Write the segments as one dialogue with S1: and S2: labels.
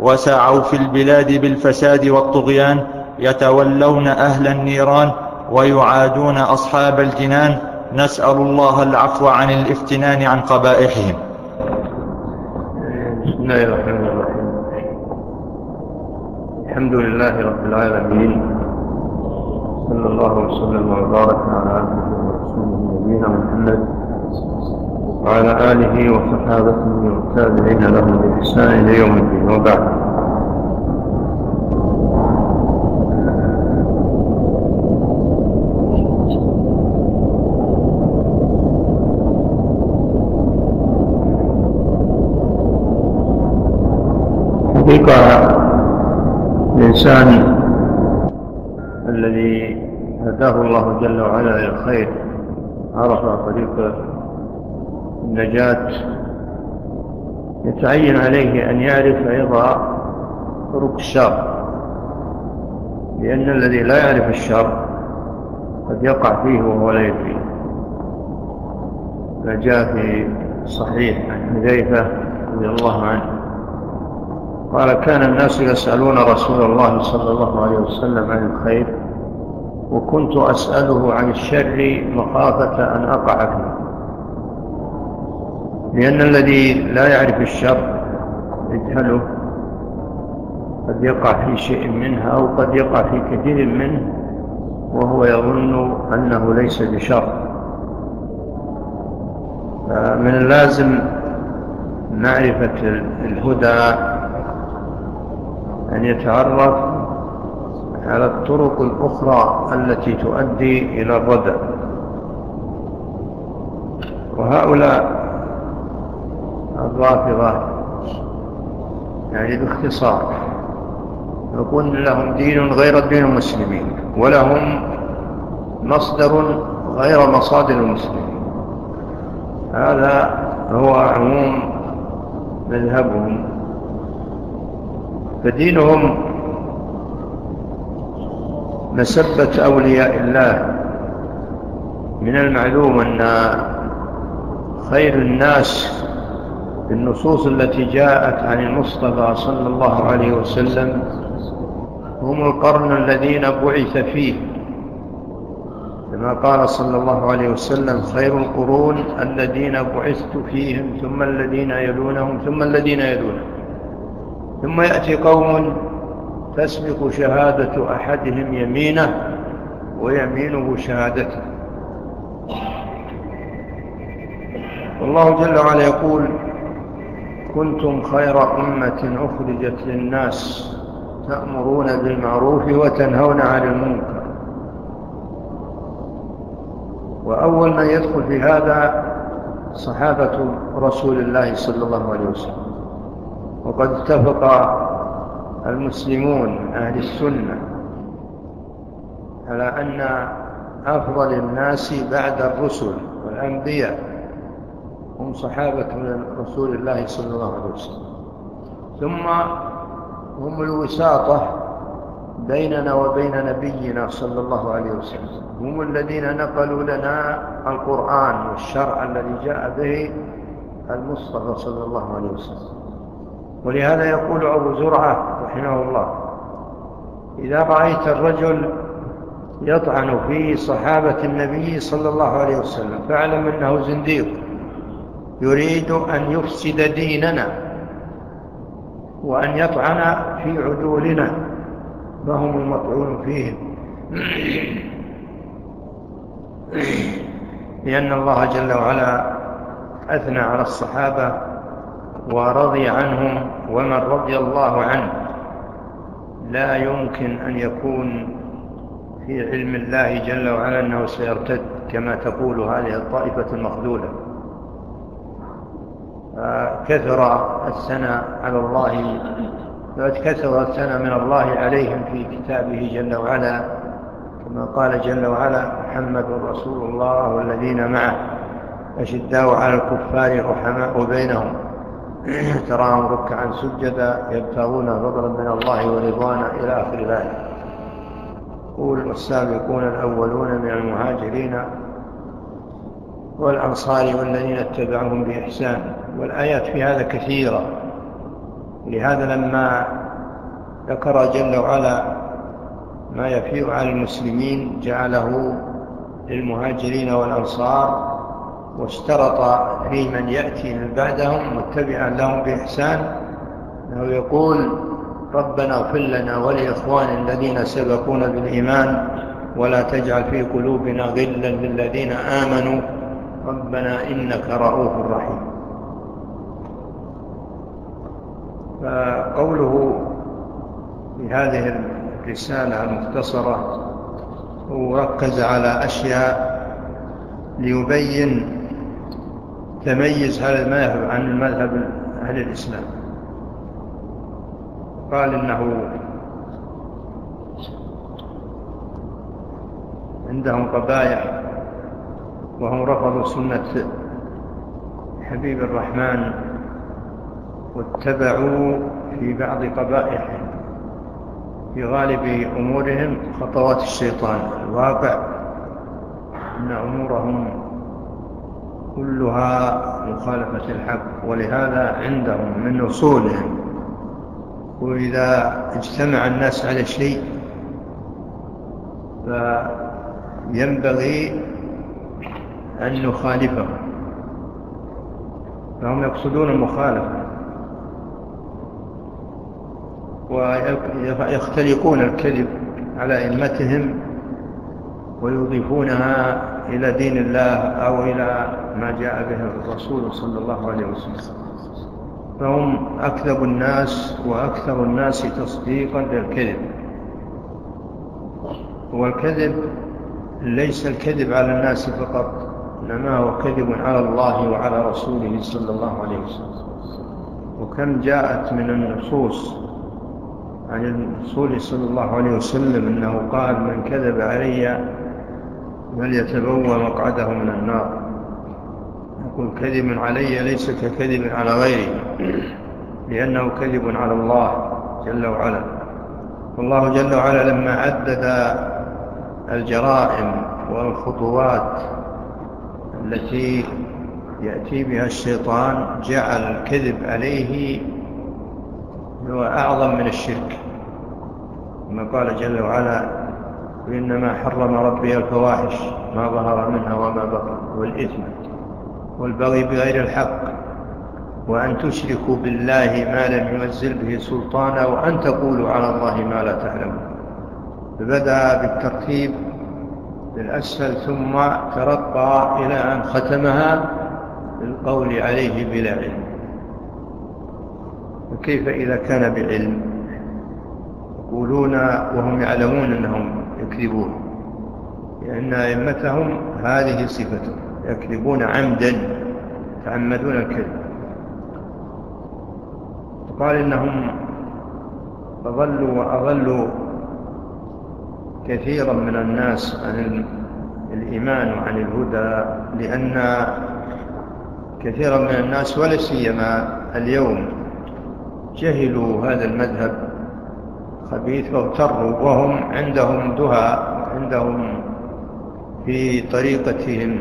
S1: وسعوا في البلاد بالفساد والطغيان، يتولون أهل النيران ويعادون أصحاب الجنان. نسأل الله العفو عن الافتنان عن قبائحهم.
S2: بسم الله الرحمن الرحيم. الحمد لله رب العالمين، صلى الله وسلم وبارك على عبده ورسوله نبينا محمد وعلى آله وصحابته والتابعين لهم بإحسان إلى يوم الدين، وبعد. حقيقة الإنسان الذي هداه الله جل وعلا إلى الخير، عرف طريق النجاة، يتعين عليه أن يعرف أيضا طرق الشر، لأن الذي لا يعرف الشر قد يقع فيه وهو لا يدري. فجاء في الصحيح عن حذيفة رضي الله عنه قال: كان الناس يسألون رسول الله صلى الله عليه وسلم عن الخير، وكنت أسأله عن الشر مخافة أن أقع فيه، لأن الذي لا يعرف الشر يجهله قد يقع في شيء منه أو قد يقع في كثير منه وهو يظن أنه ليس بشر. فمن اللازم معرفة الهدى أن يتعرف على الطرق الأخرى التي تؤدي إلى الردى. وهؤلاء الرافضة يعني باختصار يقول لهم دين غير دين المسلمين، ولهم مصدر غير مصادر المسلمين. هذا هو عموم مذهبهم. فدينهم مسبة أولياء الله. من المعلوم أن خير الناس بالنصوص التي جاءت عن المصطفى صلى الله عليه وسلم هم القرن الذين بعث فيه، كما قال صلى الله عليه وسلم: خير القرون الذين بعثت فيهم، ثم الذين يلونهم، ثم الذين يلونهم، ثم يأتي قوم تسبق شهادة أحدهم يمينه ويمينه شهادته. والله جل وعلا يقول: كنتم خير أمة أخرجت للناس تأمرون بالمعروف وتنهون عن المنكر. وأول من يدخل في هذا صحابة رسول الله صلى الله عليه وسلم. وقد اتفق المسلمون أهل السنة على أن أفضل الناس بعد الرسل والأنبياء هم صحابة رسول الله صلى الله عليه وسلم، ثم هم الوساطة بيننا وبين نبينا صلى الله عليه وسلم، هم الذين نقلوا لنا القرآن والشرع الذي جاء به المصطفى صلى الله عليه وسلم. ولهذا يقول أبو زرعة رحمه الله: إذا رأيت الرجل يطعن في صحابة النبي صلى الله عليه وسلم فاعلم أنه زنديق يريد أن يفسد ديننا وأن يطعن في عدولنا، فهم المطعون فيهم، لأن الله جل وعلا أثنى على الصحابة ورضي عنهم، ومن رضي الله عنه لا يمكن أن يكون في علم الله جل وعلا أنه سيرتد كما تقول هذه الطائفة المخذولة. كثر الثناء على الله، كثر الثناء من الله عليهم في كتابه جل وعلا، كما قال جل وعلا: محمد رسول الله والذين معه أشداء على الكفار رحماء بينهم تراهم ركعا سجدا يبتغون فضلا من الله ورضوانا إلى آخر الآية. قول: والسابقون الأولون من المهاجرين والأنصار والذين اتبعهم بإحسان. والآيات في هذا كثيرة، لهذا لما ذكر جل وعلا ما يفيء على المسلمين جعله للمهاجرين والأنصار، واشترط في من يأتي من بعدهم متبعا لهم بإحسان أنه يقول: ربنا اغفر لنا ولإخوان الذين سبقونا بالإيمان ولا تجعل في قلوبنا غلا للذين آمنوا ربنا إنك رؤوف رحيم. فقوله في هذه الرسالة المختصرة وركز على أشياء ليبين تميز هذا المذهب عن المذهب أهل الإسلام. قال إنه عندهم قبائح وهم رفضوا سنة حبيب الرحمن واتبعوا في بعض قبائحهم في غالب أمورهم خطوات الشيطان. الواقع أن أمورهم كلها مخالفة الحق، ولهذا عندهم من أصولهم وإذا اجتمع الناس على شيء فينبغي أن نخالفه، فهم يقصدون المخالفة ويختلقون الكذب على أئمتهم ويضيفونها إلى دين الله أو إلى ما جاء به الرسول صلى الله عليه وسلم، فهم أكذب الناس وأكثر الناس تصديقا للكذب. والكذب ليس الكذب على الناس فقط، إنما هو كذب على الله وعلى رسوله صلى الله عليه وسلم. وكم جاءت من النصوص عن الرسول صلى الله عليه وسلم أنه قال: من كذب علي فليتبوأ مقعده من النار. يقول: كذب علي ليس ككذب على غيره، لأنه كذب على الله جل وعلا. والله جل وعلا لما عدد الجرائم والخطوات التي يأتي بها الشيطان جعل الكذب عليه هو أعظم من الشرك، كما قال جل وعلا: وإنما حرم ربي الفواحش ما ظهر منها وما بطن والإثم والبغي بغير الحق وأن تشركوا بالله ما لم ينزل به سلطانا وأن تقولوا على الله ما لا تعلمون. فبدأ بالترتيب بالأسفل ثم ترقى إلى أن ختمها بالقول عليه بلا علم. وكيف إذا كان بعلم؟ يقولون وهم يعلمون أنهم يكذبون، لأن أئمتهم هذه صفتهم، يكذبون عمدا، يتعمدون الكذب. قال إنهم أضلوا وأضلوا كثيرا من الناس عن الإيمان وعن الهدى، لأن كثيرا من الناس ولا سيما اليوم جهلوا هذا المذهب خبيث واغتروا، وهم عندهم دهى، عندهم في طريقتهم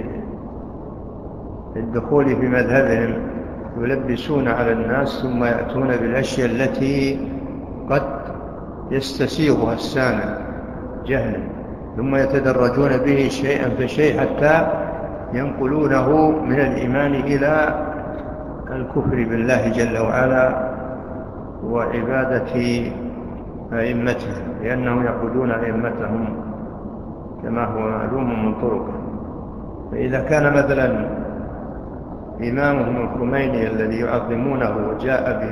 S2: الدخول في مذهبهم يلبسون على الناس ثم يأتون بالأشياء التي قد يستسيغها السامع جهلا، ثم يتدرجون به شيئا فشيء حتى ينقلونه من الإيمان إلى الكفر بالله جل وعلا وعبادة أئمتهم، لأنهم يعبدون أئمتهم كما هو معلوم من طرقه. فإذا كان مثلا إمامهم الخميني الذي يعظمونه وجاء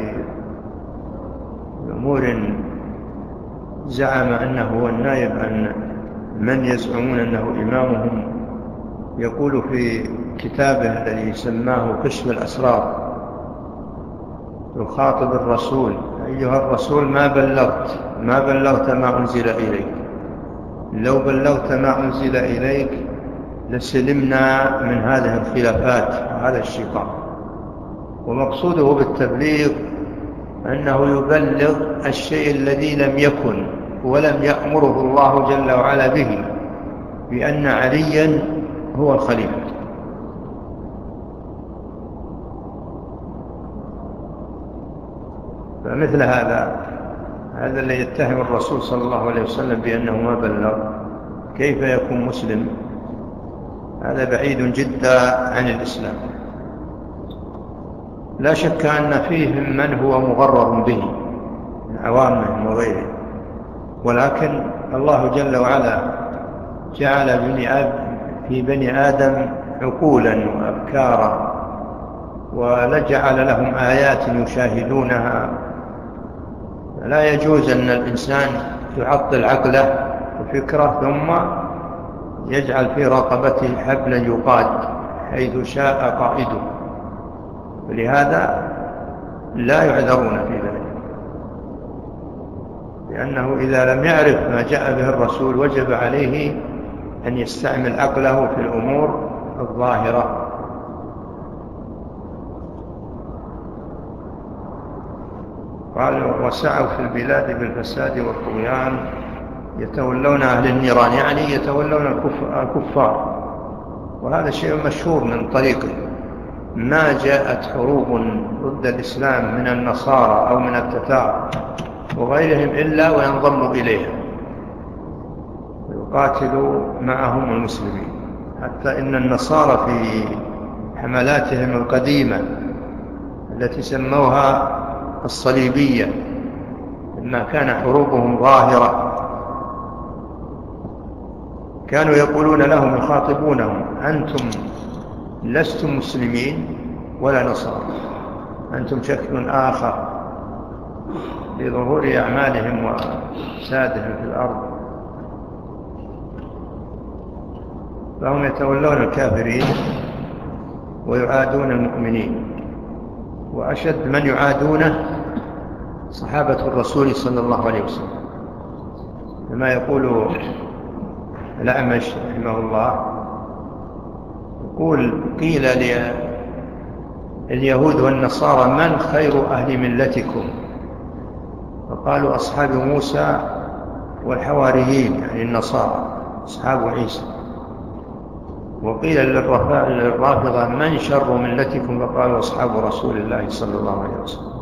S2: بأمور زعم أنه هو النائب عن من يزعمون أنه إمامهم، يقول في كتابه الذي سماه كشف الأسرار يخاطب الرسول: أيها الرسول ما بلغت ما أنزل إليك، لو بلغت ما أنزل إليك لسلمنا من هذه الخلافات وهذا الشقاق. ومقصوده بالتبليغ أنه يبلغ الشيء الذي لم يكن ولم يأمره الله جل وعلا به، بأن عليا هو الخليفة. فمثل هذا اللي يتهم الرسول صلى الله عليه وسلم بأنه ما بلغ كيف يكون مسلم؟ هذا بعيد جدا عن الإسلام. لا شك أن فيهم من هو مغرر به من عوامهم وغيره، ولكن الله جل وعلا جعل في بني آدم عقولا وأفكارا، ولجعل لهم آيات يشاهدونها. لا يجوز أن الإنسان يعطل عقله وفكره ثم يجعل في رقبته حبلا يقاد حيث شاء قائده، ولهذا لا يعذرون في ذلك، لأنه إذا لم يعرف ما جاء به الرسول وجب عليه أن يستعمل عقله في الأمور الظاهرة. قالوا وسعوا في البلاد بالفساد والطغيان يتولون أهل النيران، يعني يتولون الكفار، وهذا شيء مشهور من طريقه. ما جاءت حروب ضد الإسلام من النصارى أو من التتار وغيرهم إلا وينضموا إليها ويقاتلوا معهم المسلمين. حتى إن النصارى في حملاتهم القديمة التي سموها الصليبية، لما كان حروبهم ظاهرة كانوا يقولون لهم يخاطبونهم: أنتم لستم مسلمين ولا نصارى، أنتم شكل آخر، لظهور أعمالهم وفسادهم في الأرض. فهم يتولون الكافرين ويعادون المؤمنين، وأشد من يعادونه صحابة الرسول صلى الله عليه وسلم، كما يقول الأعمش رحمه الله، يقول: قيل لليهود والنصارى: من خير أهل ملتكم؟ فقالوا: أصحاب موسى والحواريين، يعني النصارى أصحاب عيسى. وقيل للرافضة: من شر ملتكم؟ فقالوا: أصحاب رسول الله صلى الله عليه وسلم.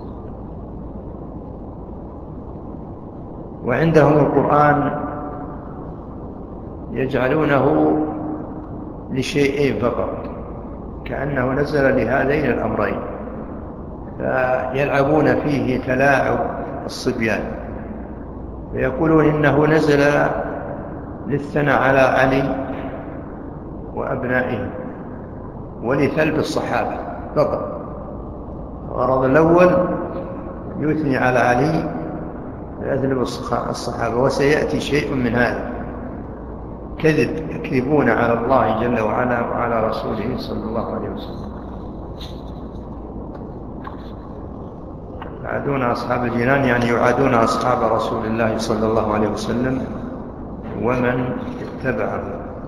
S2: وعندهم القرآن يجعلونه لشيئين فقط، كأنه نزل لهذين الأمرين، فيلعبون فيه تلاعب الصبيان، فيقولون إنه نزل للثناء على علي وأبنائه ولثلب الصحابة فقط. الغرض الأول يثني على علي ويثلب الصحابة، وسيأتي شيء من هذا كذب، يكذبون على الله جل وعلا وعلى رسوله صلى الله عليه وسلم. يعادون أصحاب الجنان، يعني يعادون أصحاب رسول الله صلى الله عليه وسلم ومن اتبعه.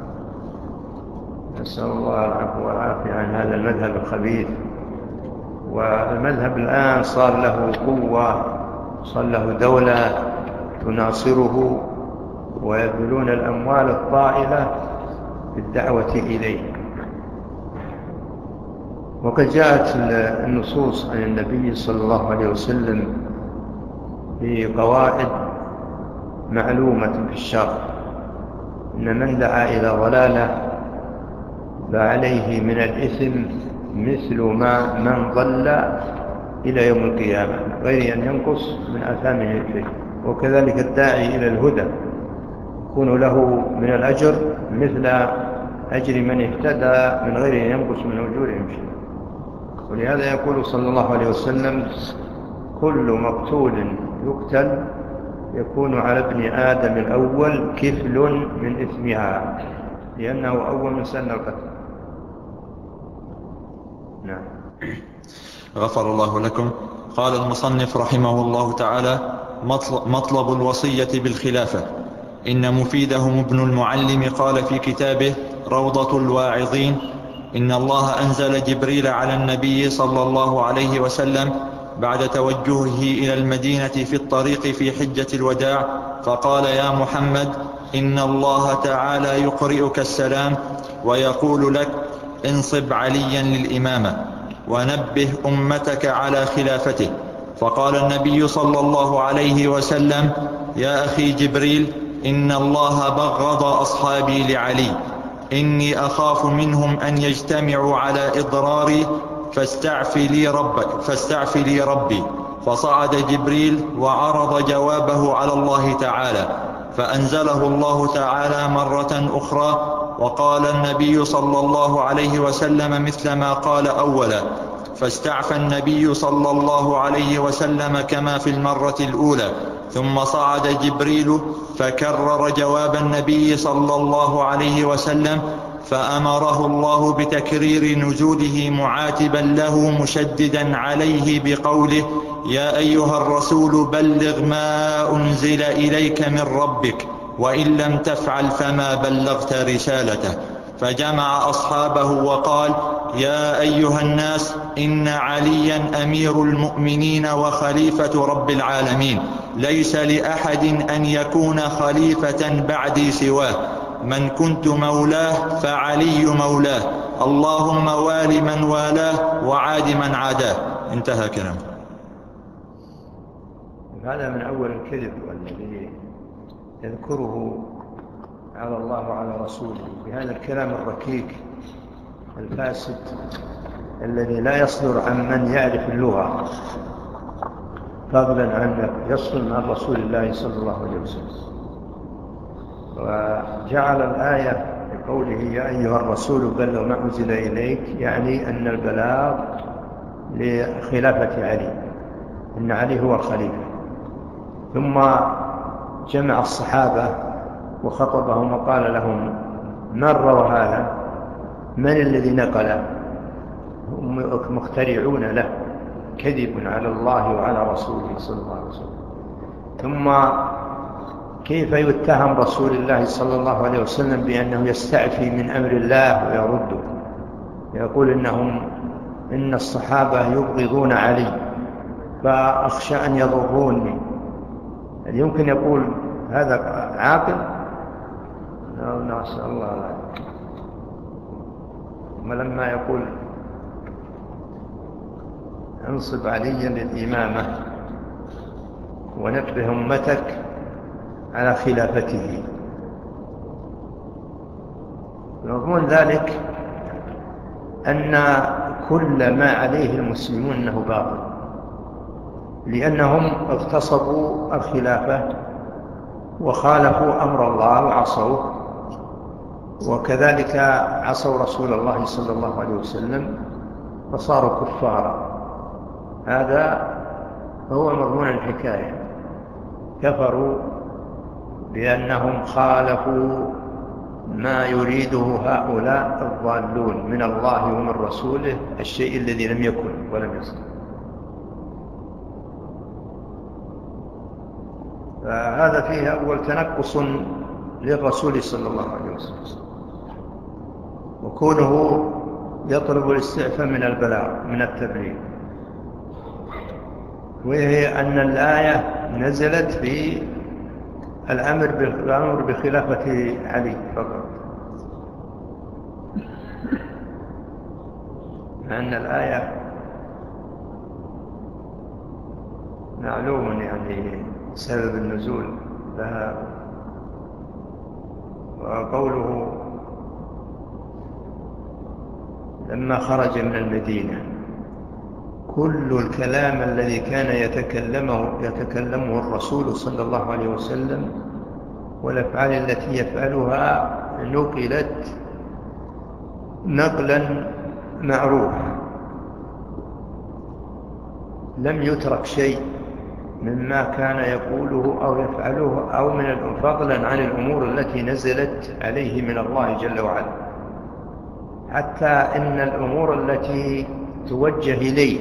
S2: نسأل الله العفو والعافية عن هذا المذهب الخبيث. والمذهب الآن صار له قوة، صار له دولة تناصره، ويبذلون الأموال الطائلة بالدعوة إليه. وقد جاءت النصوص عن النبي صلى الله عليه وسلم في قواعد معلومة في الشرع: إن من دعا إلى ضلالة فعليه من الإثم مثل ما من ضل إلى يوم القيامة غير أن ينقص من آثامه شيء. وكذلك الداعي إلى الهدى يكون له من الأجر مثل أجر من اهتدى من غير أن ينقص من أجورهم شيء. ولهذا يقول صلى الله عليه وسلم: كل مقتول يقتل يكون على ابن آدم الأول كفل من إثمها، لأنه أول من سن القتل. نعم.
S1: غفر الله لكم. قال المصنف رحمه الله تعالى: مطلب الوصية بالخلافة. إن مفيدهم ابن المعلم قال في كتابه روضة الواعظين: إن الله أنزل جبريل على النبي صلى الله عليه وسلم بعد توجهه إلى المدينة في الطريق في حجة الوداع، فقال: يا محمد، إن الله تعالى يقرئك السلام ويقول لك: انصب عليا للإمامة ونبه أمتك على خلافته، فقال النبي صلى الله عليه وسلم: يا أخي جبريل، إن الله بغض أصحابي لعلي، إني أخاف منهم أن يجتمعوا على إضراري فاستعفي لي ربي. فصعد جبريل وعرض جوابه على الله تعالى، فأنزله الله تعالى مرة أخرى، وقال النبي صلى الله عليه وسلم مثل ما قال أولا، فاستعفى النبي صلى الله عليه وسلم كما في المرة الأولى. ثم صعد جبريل فكرر جواب النبي صلى الله عليه وسلم، فأمره الله بتكرير نزوله معاتبا له مشددا عليه بقوله: يا أيها الرسول بلغ ما أنزل إليك من ربك، وإن لم تفعل فما بلغت رسالته. فجمع أصحابه وقال: يا أيها الناس، إن عليا أمير المؤمنين وخليفة رب العالمين، ليس لأحد أن يكون خليفة بعدي سواه، من كنت مولاه فعلي مولاه، اللهم وال من والاه وعاد من عاداه. انتهى كلام.
S2: هذا من أول الكذب الذي يذكره على الله وعلى رسوله بهذا الكلام الركيك الفاسد الذي لا يصدر عن من يعرف اللغة، فضلا عن يصل عن رسول الله صلى الله عليه وسلم. وجعل الآية بقوله: يا أيها الرسول بلغ ما أنزل إليك، يعني أن البلاغ لخلافة علي، إن علي هو الخليفة. ثم جمع الصحابة وخطبهم وقال لهم: من روى هذا؟ من الذي نقل؟ هم مخترعون له، كذب على الله وعلى رسوله صلى الله عليه وسلم. ثم كيف يتهم رسول الله صلى الله عليه وسلم بأنه يستعفي من أمر الله ويرده؟ يقول إن الصحابة يبغضون علي فأخشى أن يضروني. هل يمكن يقول هذا عاقل؟ نسأل الله العافية. ولما يقول: انصب عليا للإمامة ونبه أمتك على خلافته، مضمون ذلك أن كل ما عليه المسلمون أنه باطل، لأنهم اغتصبوا الخلافة وخالفوا أمر الله وعصوه، وكذلك عصوا رسول الله صلى الله عليه وسلم فصاروا كفارا. هذا هو مضمون الحكاية، كفروا بأنهم خالفوا ما يريده هؤلاء الضالون من الله ومن رسوله، الشيء الذي لم يكن ولم يصل. فهذا فيه أول تنقص للرسول صلى الله عليه وسلم، وكونه يطلب الاستعفاء من البلاغ من التبليغ، وهي أن الآية نزلت في الأمر بخلافة علي فقط، لأن الآية معلوم يعني سبب النزول لها. وقوله: لما خرج من المدينة، كل الكلام الذي كان يتكلمه الرسول صلى الله عليه وسلم والأفعال التي يفعلها نقلت نقلا معروفا، لم يترك شيء مما كان يقوله أو يفعله أو من فضلا عن الأمور التي نزلت عليه من الله جل وعلا، حتى إن الأمور التي توجه إليه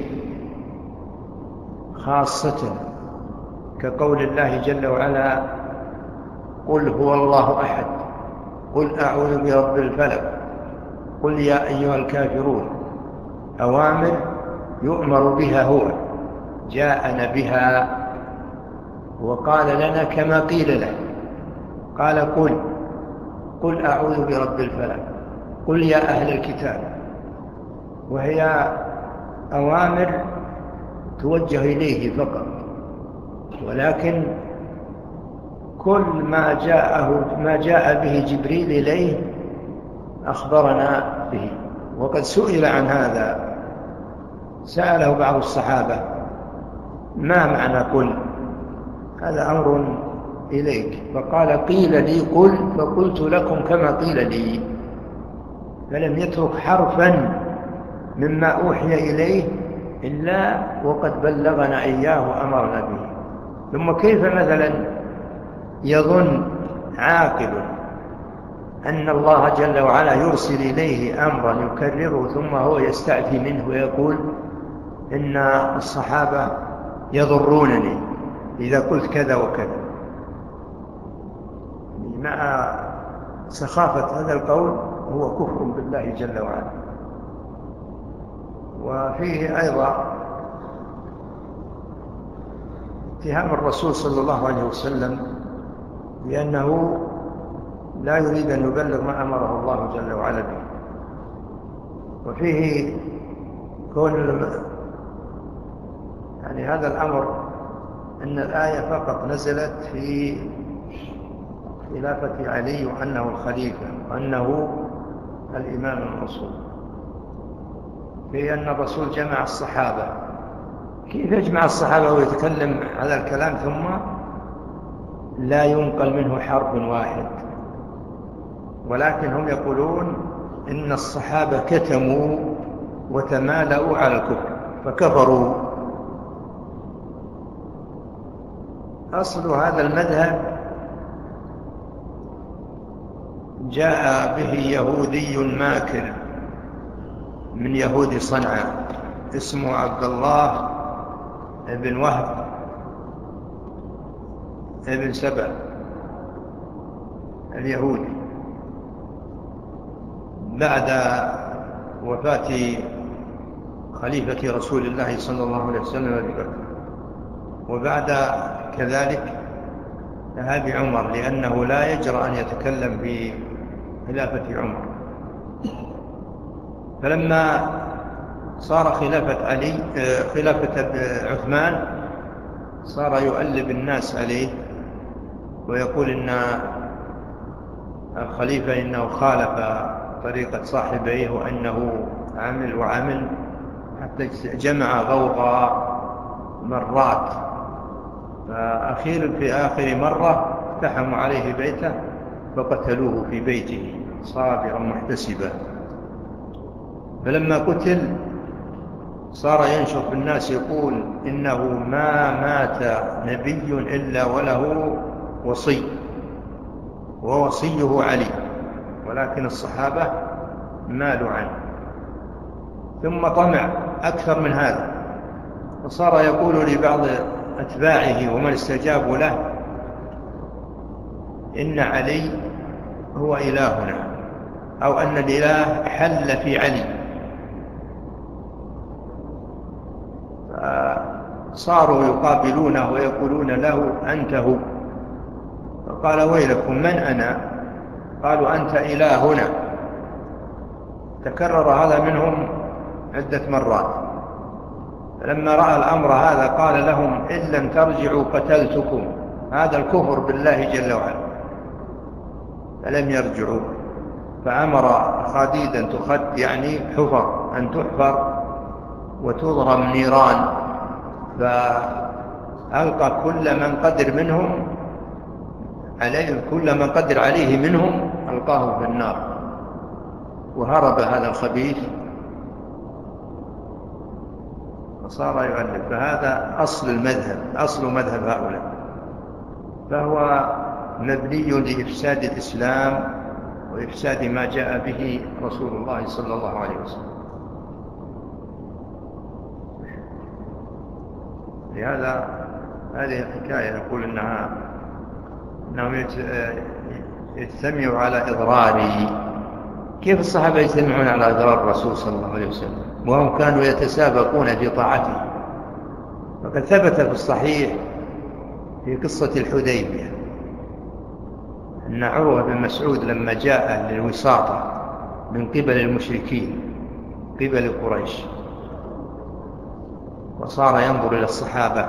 S2: خاصة كقول الله جل وعلا: قل هو الله أحد، قل أعوذ برب الفلق، قل يا أيها الكافرون، أوامر يؤمر بها هو، جاءنا بها وقال لنا كما قيل له، قال: قل أعوذ برب الفلق، قل يا أهل الكتاب. وهي أوامر توجه إليه فقط، ولكن كل ما جاء به جبريل إليه أخبرنا به. وقد سئل عن هذا، سأله بعض الصحابة: ما معنى قل؟ هذا أمر إليك. فقال: قيل لي قل فقلت لكم كما قيل لي. فلم يترك حرفا مما أوحي إليه إلا وقد بلغنا إياه وأمرنا به. ثم كيف مثلا يظن عاقل أن الله جل وعلا يرسل إليه أمرا يكرره ثم هو يستعفي منه ويقول إن الصحابة يضرونني إذا قلت كذا وكذا؟ مع سخافة هذا القول هو كفر بالله جل وعلا. وفيه أيضا اتهام الرسول صلى الله عليه وسلم بأنه لا يريد أن يبلغ ما أمره الله جل وعلا به. وفيه كون يعني هذا الأمر أن الآية فقط نزلت في خلافة علي وأنه الخليفة وأنه الإمام المنصور، في أن الرسول جمع الصحابة. كيف يجمع الصحابة ويتكلم هذا الكلام ثم لا ينقل منه حرف واحد؟ ولكن هم يقولون إن الصحابة كتموا وتمالؤوا على الكفر فكفروا. أصل هذا المذهب جاء به يهودي ماكر من يهود صنعاء اسمه عبد الله بن وهب بن سبع اليهودي، بعد وفاة خليفة رسول الله صلى الله عليه وسلم أبي بكر، وبعد كذلك ذهاب عمر، لأنه لا يجرأ أن يتكلم في خلافة عمر. فلما صار خلافة عثمان صار يؤلب الناس عليه ويقول إن الخليفة إنه خالف طريقة صاحبيه وأنه عمل حتى جمع غوغاء مرات. فأخيرا في آخر مرة اقتحموا عليه بيته فقتلوه في بيته صابرا محتسبا. فلما قتل صار ينشر في الناس يقول إنه ما مات نبي إلا وله وصي ووصيه علي، ولكن الصحابة مالوا عنه. ثم طمع أكثر من هذا، وصار يقول لبعض أتباعه ومن استجابوا له إن علي هو إلهنا، أو أن الإله حل في علي. فصاروا يقابلونه ويقولون له أنت هو. فقال ويلكم من أنا؟ قالوا أنت إلهنا. تكرر هذا منهم عدة مرات. فلما رأى الأمر هذا قال لهم إن لم ترجعوا قتلتكم. هذا الكفر بالله جل وعلا. فلم يرجعوا، فأمر خديدا تخد يعني حفر أن تحفر وتضرم نيران، فألقى كل من قدر منهم عليه، كل من قدر عليه منهم ألقاه في النار، وهرب هذا الخبيث وصار يؤلف. فهذا أصل المذهب، أصل مذهب هؤلاء، فهو مبني لإفساد الإسلام وإفساد ما جاء به رسول الله صلى الله عليه وسلم. لهذا هذه الحكاية نقول إنهم يجتمعوا على إضراري. كيف الصحابة يجتمعون على إضرار الرسول صلى الله عليه وسلم وهم كانوا يتسابقون في طاعته؟ فقد ثبت في الصحيح في قصة الحديبية أن عروة بن مسعود لما جاء للوساطة من قبل المشركين قبل قريش وصار ينظر إلى الصحابة،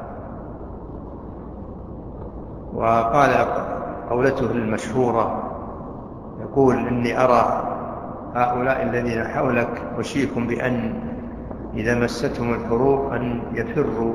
S2: وقال قولته المشهورة يقول: إني أرى هؤلاء الذين حولك أشيكم بأن إذا مستهم الحروب أن يفروا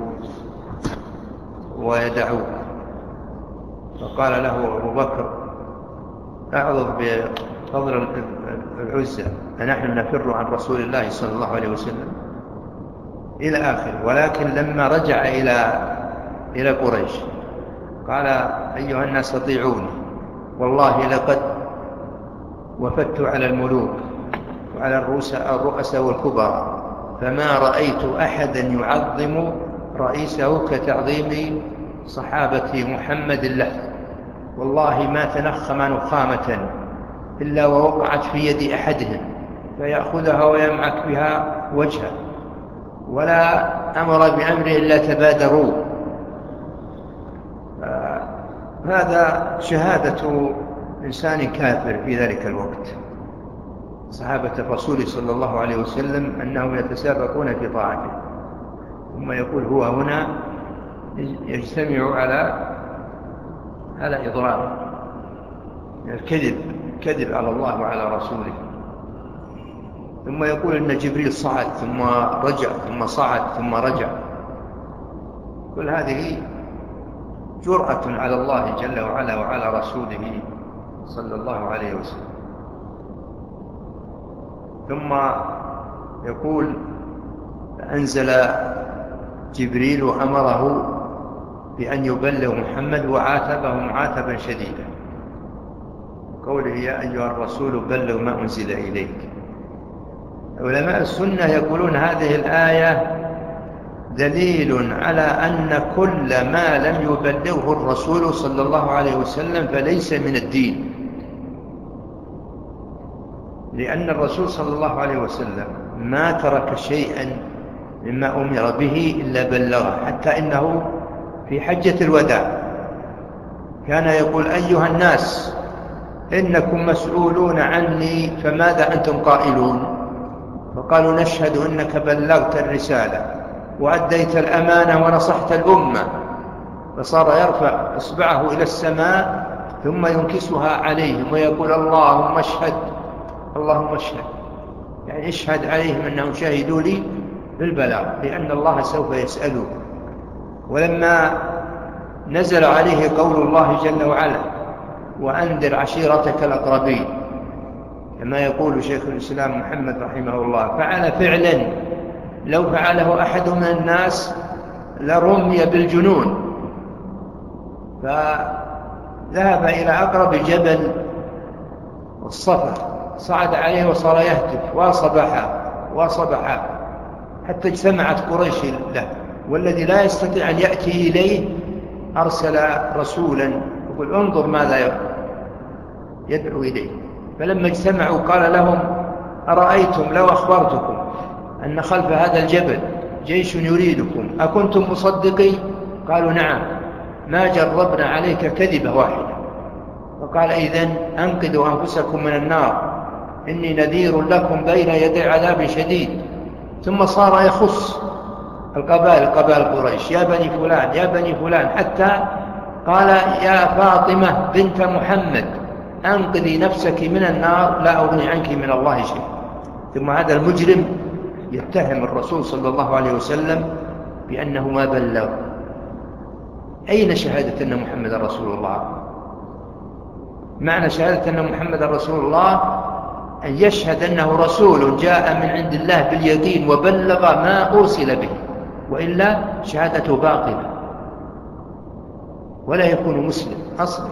S2: ويدعوك. فقال له أبو بكر: أعظم بفضل العزة أنحن نفر عن رسول الله صلى الله عليه وسلم إلى آخر. ولكن لما رجع إلى قريش قال: أيها الناس اطيعوني، والله لقد وفدت على الملوك وعلى الرؤساء والكبراء، فما رأيت أحدا يعظم رئيسه كتعظيم صحابة محمد له، والله ما تنخم نخامة إلا ووقعت في يد أحدهم فيأخذها ويمعك بها وجهه، ولا أمر بأمره إلا تبادروا. هذا شهادة إنسان كافر في ذلك الوقت، صحابة الرسول صلى الله عليه وسلم، أنهم يتسابقون في طاعته. ثم يقول هو هنا يجتمع على إضرار الكذب على الله وعلى رسوله. ثم يقول إن جبريل صعد ثم رجع ثم صعد ثم رجع. كل هذه جرأة على الله جل وعلا وعلى رسوله صلى الله عليه وسلم. ثم يقول: أنزل جبريل وأمره بأن يبلغ محمد وعاتبه معاتبا شديدا، قوله: يا أيها الرسول بلغ ما أنزل إليك. علماء السنة يقولون هذه الآية دليل على أن كل ما لم يبلغه الرسول صلى الله عليه وسلم فليس من الدين، لأن الرسول صلى الله عليه وسلم ما ترك شيئا مما أمر به إلا بلغه، حتى إنه في حجة الوداع كان يقول: أيها الناس إنكم مسؤولون عني فماذا أنتم قائلون؟ فقالوا: نشهد أنك بلغت الرسالة وأديت الأمانة ونصحت الأمة. فصار يرفع إصبعه إلى السماء ثم ينكسها عليهم ويقول: اللهم اشهد اللهم اشهد، يعني اشهد عليهم أنهم شهدوا لي بالبلاغ، لأن الله سوف يسأله. ولما نزل عليه قول الله جل وعلا: وأنذر عشيرتك الأقربين، كما يقول شيخ الإسلام محمد رحمه الله، فعل فعلا لو فعله أحد من الناس لرمي بالجنون. فذهب إلى أقرب جبل الصفا، صعد عليه وصار يهتف: وصبحا حتى اجتمعت قريش له، والذي لا يستطيع أن يأتي إليه أرسل رسولا يقول: انظر ماذا يدعو إليه. فلما اجتمعوا قال لهم: أرأيتم لو أخبرتكم أن خلف هذا الجبل جيش يريدكم أكنتم مصدقي؟ قالوا: نعم، ما جربنا عليك كذبة واحدة. فقال: إذن أنقذوا أنفسكم من النار، إني نذير لكم بين يدي عذاب شديد. ثم صار يخص قبائل قريش: يا بني فلان يا بني فلان، حتى قال: يا فاطمة بنت محمد أنقذي نفسك من النار، لا أغني عنك من الله شيء. ثم هذا المجرم يتهم الرسول صلى الله عليه وسلم بأنه ما بلغ. أين شهادة أن محمد رسول الله؟ معنى شهادة أن محمد رسول الله أن يشهد أنه رسول جاء من عند الله باليقين وبلغ ما أرسل به، وإلا شهادته باطلة ولا يكون مسلم أصلا.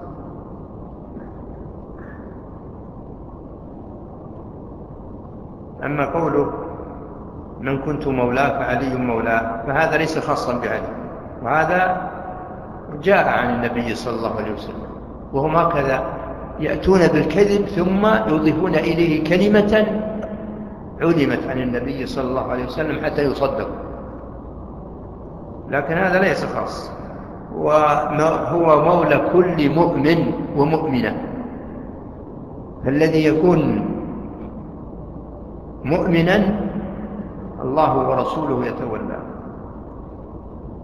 S2: أما قوله: من كنت مولاه فعلي مولاه، فهذا ليس خاصا بعلي، وهذا جاء عن النبي صلى الله عليه وسلم. وهم هكذا يأتون بالكذب ثم يضيفون إليه كلمة علمت عن النبي صلى الله عليه وسلم حتى يصدق، لكن هذا ليس خاص، وهو مولى كل مؤمن ومؤمنة. فالذي يكون مؤمنا الله ورسوله يتولاه.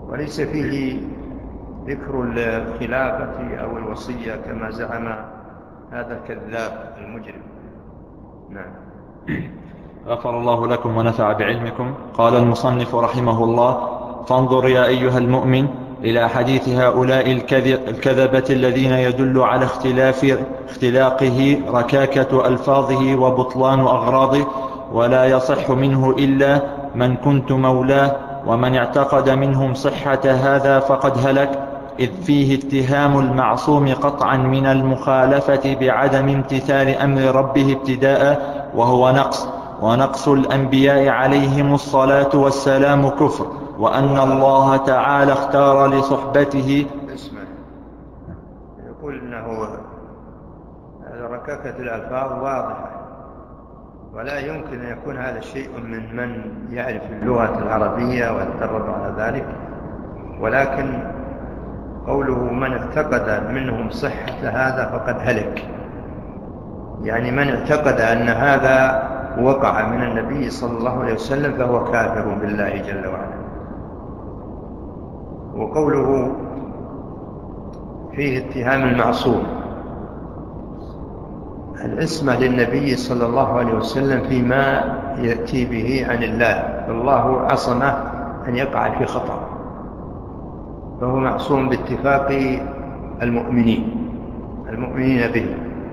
S2: وليس فيه ذكر الخلافة أو الوصية كما زعم هذا الكذاب المجرم. نعم.
S1: غفر الله لكم ونفع بعلمكم. قال المصنف رحمه الله: فانظر يا أيها المؤمن إلى حديث هؤلاء الكذبة الذين يدل على اختلاقه ركاكة ألفاظه وبطلان أغراضه، ولا يصح منه إلا من كنت مولاه، ومن اعتقد منهم صحة هذا فقد هلك، إذ فيه اتهام المعصوم قطعا من المخالفة بعدم امتثال أمر ربه ابتداء، وهو نقص، ونقص الأنبياء عليهم الصلاة والسلام كفر، وأن الله تعالى اختار لصحبته.
S2: اسمع، يقول إنه ركاكة الألفاظ واضحة، ولا يمكن أن يكون هذا شيء من يعرف اللغة العربية ويتدرب على ذلك، ولكن قوله من اعتقد منهم صحة هذا فقد هلك، يعني من اعتقد أن هذا وقع من النبي صلى الله عليه وسلم فهو كافر بالله جل وعلا. وقوله فيه اتهام المعصوم، العصمة للنبي صلى الله عليه وسلم فيما يأتي به عن الله، الله عصمه أن يقع في خطأ، فهو معصوم باتفاق المؤمنين به.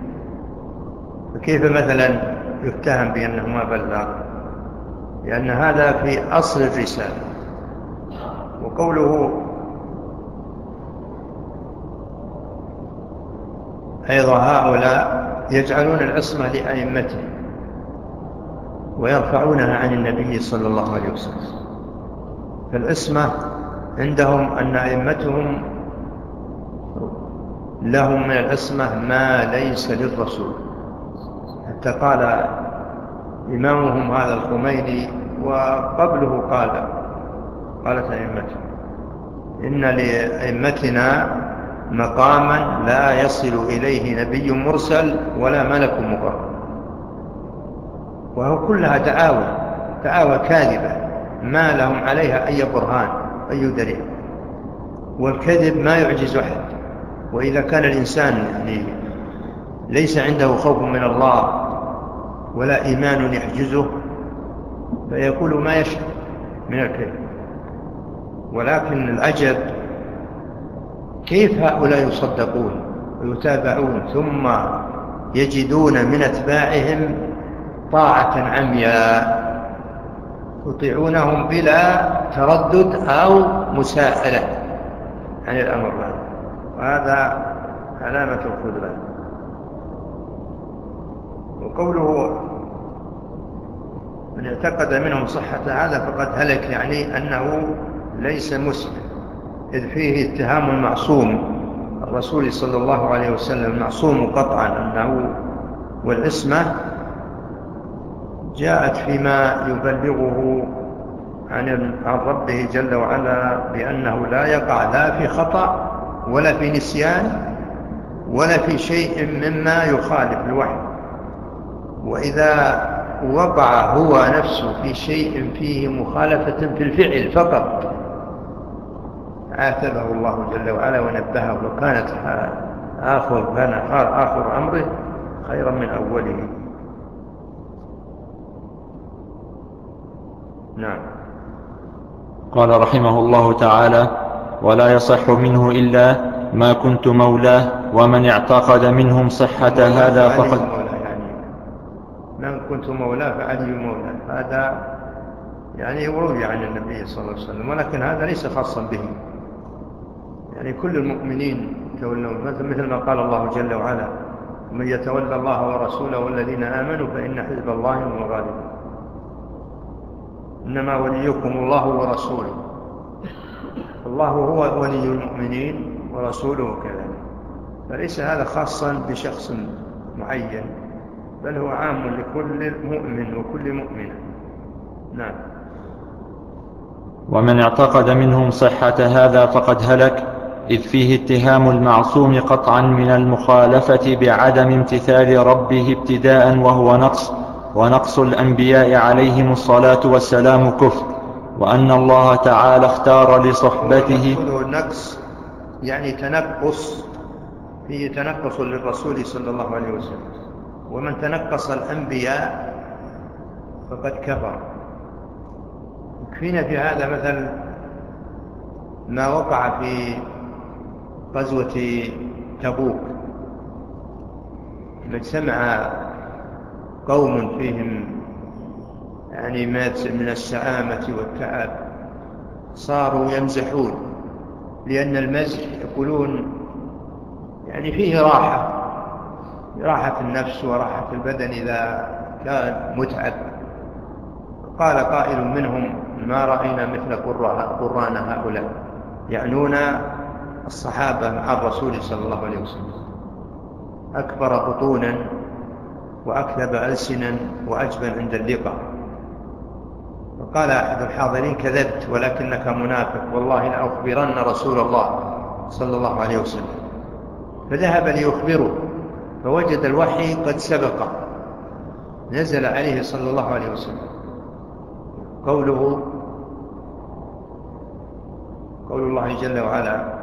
S2: فكيف مثلا يتهم بأنه ما بلغ؟ لأن هذا في أصل الرسالة. وقوله أيضا هؤلاء يجعلون العصمة لأئمتهم ويرفعونها عن النبي صلى الله عليه وسلم. فالعصمة عندهم أن أئمتهم لهم من العصمة ما ليس للرسول، حتى قال إمامهم هذا الخميني وقبله قالت أئمتهم إن لأئمتنا مقاما لا يصل إليه نبي مرسل ولا ملك مقرب. وهو كلها دعاوى كاذبة ما لهم عليها أي برهان أي دليل، والكذب ما يعجز أحد. وإذا كان الإنسان يعني ليس عنده خوف من الله ولا إيمان يحجزه فيقول ما يشاء من الكذب. ولكن العجب كيف هؤلاء يصدقون ويتابعون ثم يجدون من أتباعهم طاعة عمياء يطيعونهم بلا تردد أو مساءلة عن الأمر هذا، وهذا علامة الخذلان. وقوله من اعتقد منهم صحة هذا فقد هلك، يعني أنه ليس مسلم، إذ فيه اتهام المعصوم الرسول صلى الله عليه وسلم، المعصوم قطعا أنه والعصمة جاءت فيما يبلغه عن ربه جل وعلا بأنه لا يقع لا في خطأ ولا في نسيان ولا في شيء مما يخالف الوحي. وإذا وقع هو نفسه في شيء فيه مخالفة في الفعل فقط عاتبه الله جل وعلا ونبهه، وكانت آخر أمره خيرا من أوله. نعم.
S1: قال رحمه الله تعالى: ولا يصح منه إلا ما كنت مولاه، ومن اعتقد منهم صحة هذا فقد
S2: من كنت مولاه فعلي مولاه، هذا يعني روي عن النبي صلى الله عليه وسلم، ولكن هذا ليس خاصا به، يعني كل المؤمنين يتولون، مثل ما قال الله جل وعلا: من يتولى الله ورسوله والذين آمنوا فإن حزب الله هم الغالبون، إنما وليكم الله ورسوله. الله هو ولي المؤمنين ورسوله كذلك، فليس هذا خاصا بشخص معين، بل هو عام لكل مؤمن وكل مؤمنة. نعم.
S1: ومن اعتقد منهم صحة هذا فقد هلك، إذ فيه اتهام المعصوم قطعا من المخالفة بعدم امتثال ربه ابتداء، وهو نقص، ونقص الأنبياء عليهم الصلاة والسلام كفر، وأن الله تعالى اختار لصحبته.
S2: نقص يعني تنقص، فيه تنقص للرسول صلى الله عليه وسلم، ومن تنقص الأنبياء فقد كفر. يكفينا في هذا مثل ما وقع في غزوة تبوك، لما اجتمع قوم فيهم يعني من السآمة والتعب، صاروا يمزحون، لأن المزح يقولون يعني فيه راحة النفس وراحة البدن إذا كان متعب. قال قائل منهم: ما رأينا مثل قران هؤلاء، يعنون الصحابة مع الرسول صلى الله عليه وسلم، أكبر بطونا وأكذب ألسنا وأجبن عند اللقاء. فقال أحد الحاضرين: كذبت ولكنك منافق، والله لأخبرن رسول الله صلى الله عليه وسلم. فذهب ليخبره، فوجد الوحي قد سبق، نزل عليه صلى الله عليه وسلم قول الله جل وعلا: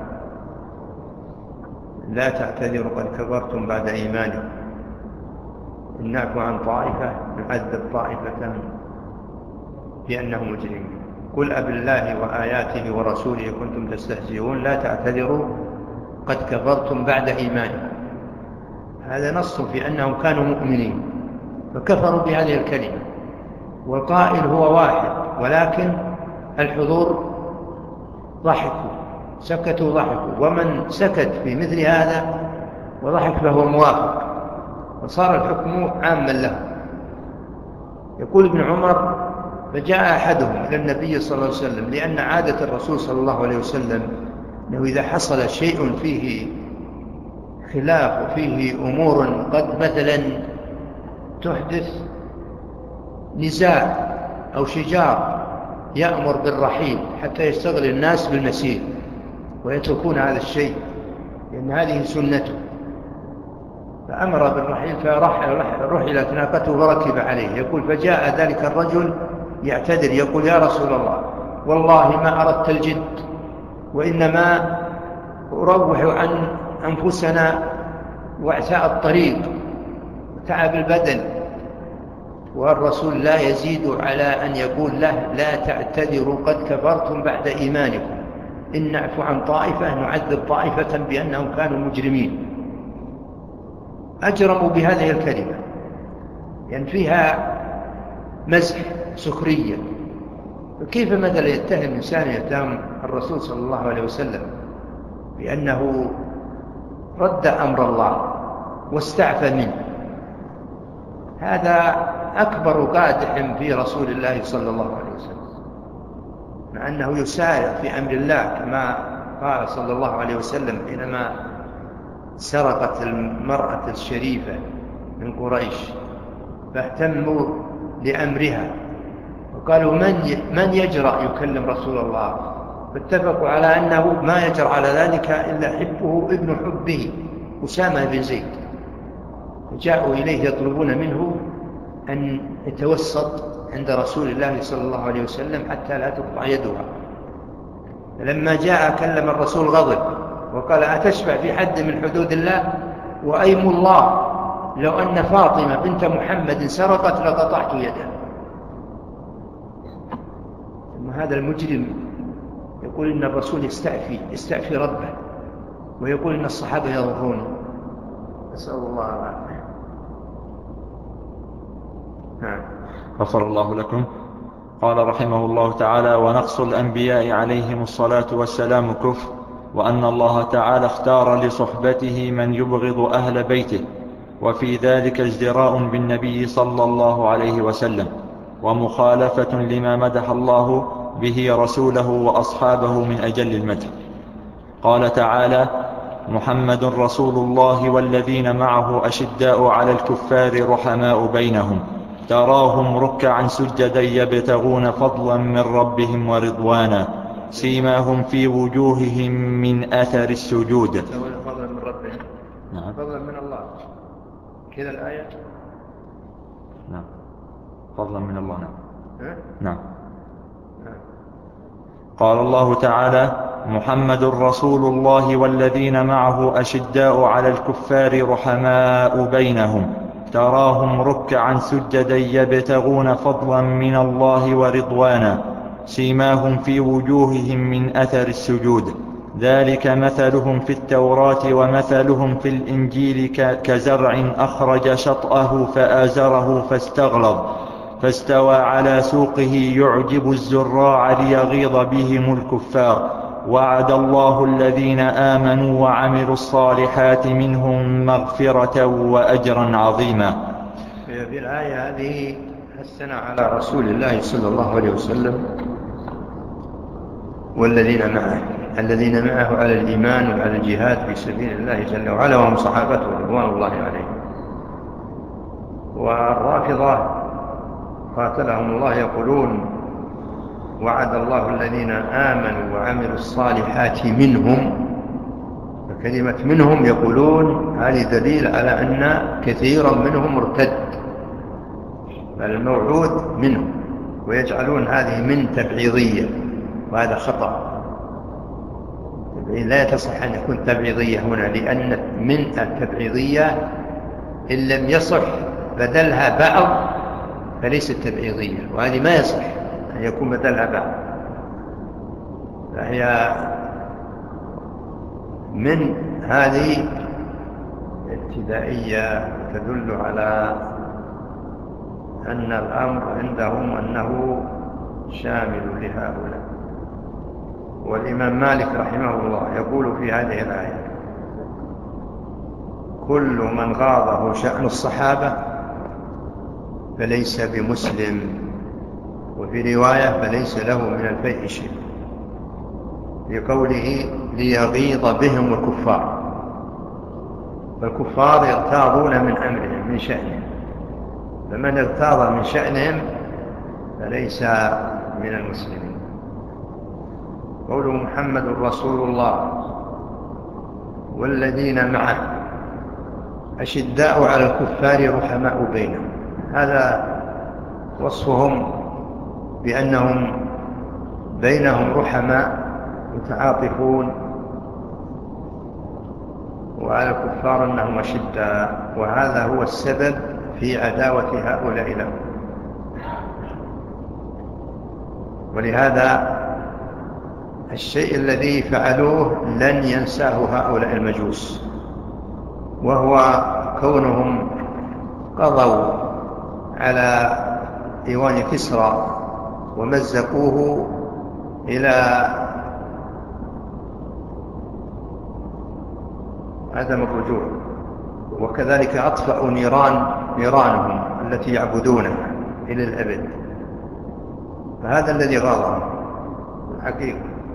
S2: لا تعتذروا قد كفرتم بعد إيمانكم، إن نعفو عن طائفة نعذب طائفة بأنهم مجرمون، قل أبالله وآياته ورسوله كنتم تستهزئون لا تعتذروا قد كفرتم بعد إيمانكم. هذا نص في أنهم كانوا مؤمنين فكفروا بهذه الكلمة، والقائل هو واحد، ولكن الحضور ضحكوا، سكتوا ضحكوا، ومن سكت في مثل هذا وضحك فهو موافق، وصار الحكم عاما له. يقول ابن عمر: فجاء أحدهم إلى النبي صلى الله عليه وسلم، لأن عادة الرسول صلى الله عليه وسلم أنه إذا حصل شيء فيه خلاف وفيه أمور قد مثلا تحدث نزاع أو شجار، يأمر بالرحيل حتى يشتغل الناس بالمسير ويتركون هذا الشيء، لأن هذه سنته. فأمر بالرحيل، فرحلت ناقته وركب عليه. يقول: فجاء ذلك الرجل يعتذر، يقول: يا رسول الله، والله ما أردت الجد، وإنما أروح عن أنفسنا وعثاء الطريق وتعب البدن. والرسول لا يزيد على أن يقول له: لا تعتذروا قد كفرتم بعد إيمانكم، إن نعفو عن طائفة نعذب طائفة بأنهم كانوا مجرمين. أجرموا بهذه الكلمة، يعني فيها مزح سخرية. فكيف مثلا يتهم إنسان يتهم الرسول صلى الله عليه وسلم بأنه رد أمر الله واستعفى منه؟ هذا أكبر قادح في رسول الله صلى الله عليه وسلم، مع أنه يسارع في أمر الله، كما قال صلى الله عليه وسلم حينما سرقت المرأة الشريفة من قريش، فاهتموا لأمرها وقالوا: من يجرأ يكلم رسول الله؟ فاتفقوا على أنه ما يجرأ على ذلك إلا حبه ابن حبه أسامة بن زيد. فجاءوا إليه يطلبون منه أن يتوسط عند رسول الله صلى الله عليه وسلم حتى لا تقطع يدها. فلما جاء كلم الرسول غضب وقال: أتشفع في حد من حدود الله؟ وأيم الله لو أن فاطمة بنت محمد سرقت لقطعت يدها. ثم هذا المجرم يقول إن الرسول يستعفي ربه، ويقول إن الصحابة يضرونه. نسأل الله العافية.
S1: غفر الله لكم. قال رحمه الله تعالى: ونقص الأنبياء عليهم الصلاة والسلام كفر، وأن الله تعالى اختار لصحبته من يبغض أهل بيته، وفي ذلك ازدراء بالنبي صلى الله عليه وسلم، ومخالفة لما مدح الله به رسوله وأصحابه من أجل المدح. قال تعالى: محمد رسول الله والذين معه أشداء على الكفار رحماء بينهم، تراهم ركعا سجدا يبتغون فضلا من ربهم ورضوانا، سيماهم في وجوههم من أثر السجود.
S2: فضلا من ربهم، نعم، فضلا من الله، كذا الآية.
S1: نعم، فضلا من الله. نعم. نعم. قال الله تعالى: محمد رسول الله والذين معه أشداء على الكفار رحماء بينهم تراهم ركعا سجدا يبتغون فضلا من الله ورضوانا سيماهم في وجوههم من أثر السجود ذلك مثلهم في التوراة ومثلهم في الإنجيل كزرع أخرج شطأه فآزره فاستغلظ فاستوى على سوقه يعجب الزراع ليغيظ بهم الكفار وعد الله الذين آمنوا وعملوا الصالحات منهم مغفرة وأجرا عظيما.
S2: في الآية هذه حثنا على رسول الله صلى الله عليه وسلم والذين معه، الذين معه على الإيمان وعلى الجهاد في سبيل الله جل وعلا، وهم صحابته رضوان الله عليهم. والرافضة قاتلهم الله يقولون: وعد الله الذين آمنوا وعملوا الصالحات منهم. فكلمة منهم يقولون هذه دليل على أن كثيرا منهم مرتد، الموعود منهم، ويجعلون هذه من تبعيضية، وهذا خطأ. لا تصح أن يكون تبعيضية هنا، لأن من التبعيضية إن لم يصح بدلها بعض فليست تبعيضية، وهذه ما يصح أن يكون بدلها بعض، فهي من هذه ابتدائية تدل على أن الأمر عندهم أنه شامل لهؤلاء. والإمام مالك رحمه الله يقول في هذه الآية: كل من غاضه شأن الصحابة فليس بمسلم، وفي رواية فليس له من الفيء شيء، لقوله ليغيظ بهم الكفار. فالكفار يغتاظون من أمرهم من شأنهم، فمن اغتاظ من شأنهم فليس من المسلمين. قوله محمد رسول الله والذين معه أشداء على الكفار رحماء بينهم، هذا وصفهم بأنهم بينهم رحماء متعاطفون، وعلى الكفار أنهم أشداء، وهذا هو السبب في عداوة هؤلاء لهم. ولهذا الشيء الذي فعلوه لن ينساه هؤلاء المجوس، وهو كونهم قضوا على ديوان كسرى ومزقوه إلى عدم الرجوع، وكذلك أطفأوا نيرانهم التي يعبدونها إلى الأبد. فهذا الذي غاضهم الحقيقة،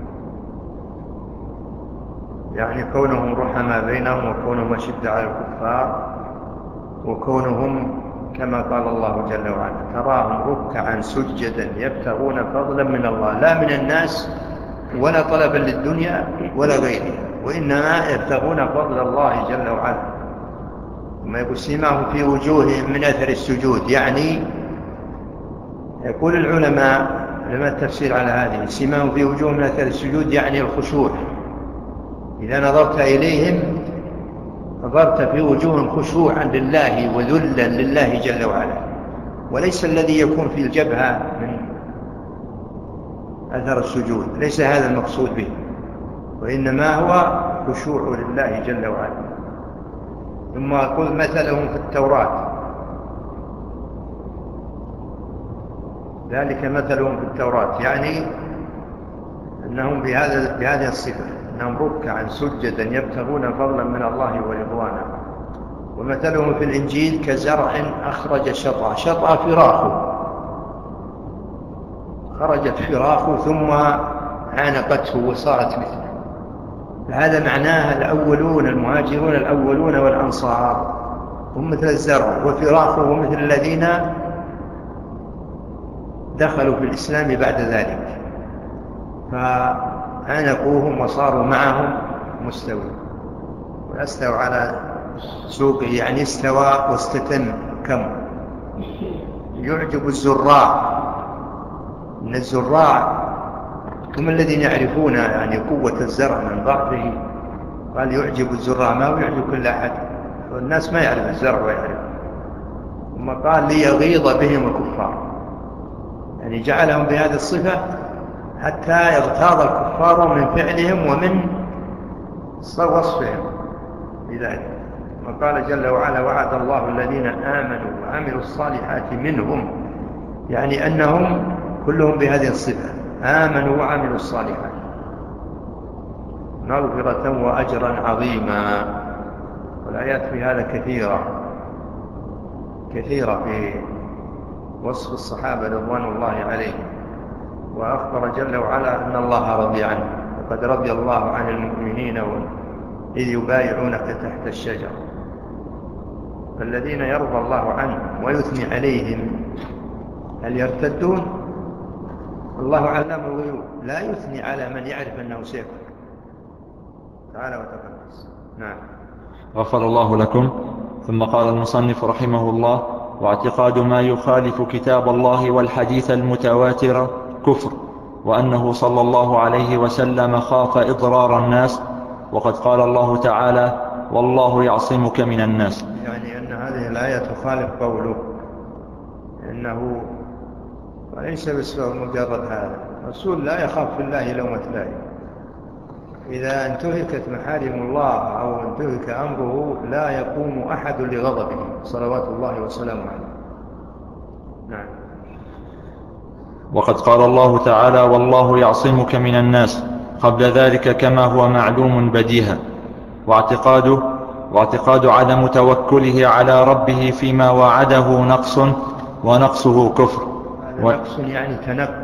S2: يعني كونهم رحماء بينهم، وكونهم أشد على الكفار، وكونهم كما قال الله جل وعلا: تراهم ركعا سجدا يبتغون فضلا من الله، لا من الناس ولا طلبا للدنيا ولا غيرها، وإنما يبتغون فضل الله جل وعلا. ثم يقول سيماهم في وجوههم من أثر السجود، يعني يقول العلماء التفسير على هذه: سيماهم في وجوههم من أثر السجود يعني الخشوع. إذا نظرت إليهم نظرت في وجوههم خشوعا لله وذلا لله جل وعلا، وليس الذي يكون في الجبهة من أثر السجود، ليس هذا المقصود به، وإنما هو خشوع لله جل وعلا. ثم قل مثلهم في التوراة، ذلك مثلهم في التوراة، يعني أنهم بهذه الصفة، أنهم ركعا سجدا يبتغون فضلا من الله ورضوانا. ومثلهم في الإنجيل كزرع أخرج شطأ فراخه، خرجت فراخه ثم عانقته وصارت مثله. فهذا معناها الأولون المهاجرون الأولون والأنصار هم مثل الزرع، وفراخه مثل الذين دخلوا في الإسلام بعد ذلك، فعانقوهم وصاروا معهم مستوي. واستوى على سوقه يعني استوى واستتم كم. يعجب الزراع، إن الزراع هم الذين يعرفون يعني قوة الزرع من ضعفه. قال يعجب الزراع ما ويعجب كل أحد، والناس ما يعرف الزرع ويعرف. ثم قال ليغيظ بهم الكفار، يعني جعلهم بهذه الصفة حتى يغتاظ الكفار من فعلهم ومن وصفهم بذلك. وقال جل وعلا وعد الله الذين آمنوا وعملوا الصالحات منهم، يعني أنهم كلهم بهذه الصفة آمنوا وعملوا الصالحات مغفرة وأجرا عظيما. والآيات في هذا كثيرة في وصف الصحابة رضوان الله عليهم. وأخبر جل وعلا أن الله رضي عنه، وقد رضي الله عن المؤمنين إذ يبايعونك تحت الشجرة. فالذين يرضى الله عنهم ويثني عليهم هل يرتدون؟ الله علام الغيوب، لا يثني على من يعرف أنه سيكون. تعالى وتقدس. نعم.
S1: غفر الله لكم. ثم قال المصنف رحمه الله: واعتقاد ما يخالف كتاب الله والحديث المتواتر كفر، وأنه صلى الله عليه وسلم خاف إضرار الناس، وقد قال الله تعالى: والله يعصمك من الناس.
S2: يعني أن هذه الآية تخالف قوله، إنه وليس بسبب مجرد هذا. الرسول لا يخاف في الله لومة لائم. إذا انتهكت محارم الله أو انتهك أمره لا يقوم أحد لغضبه صلوات الله وسلامه عليه. نعم.
S1: وقد قال الله تعالى: والله يعصمك من الناس قبل ذلك، كما هو معلوم بديهة. واعتقاد عدم توكله على ربه فيما وعده نقص، ونقصه كفر.
S2: نقص يعني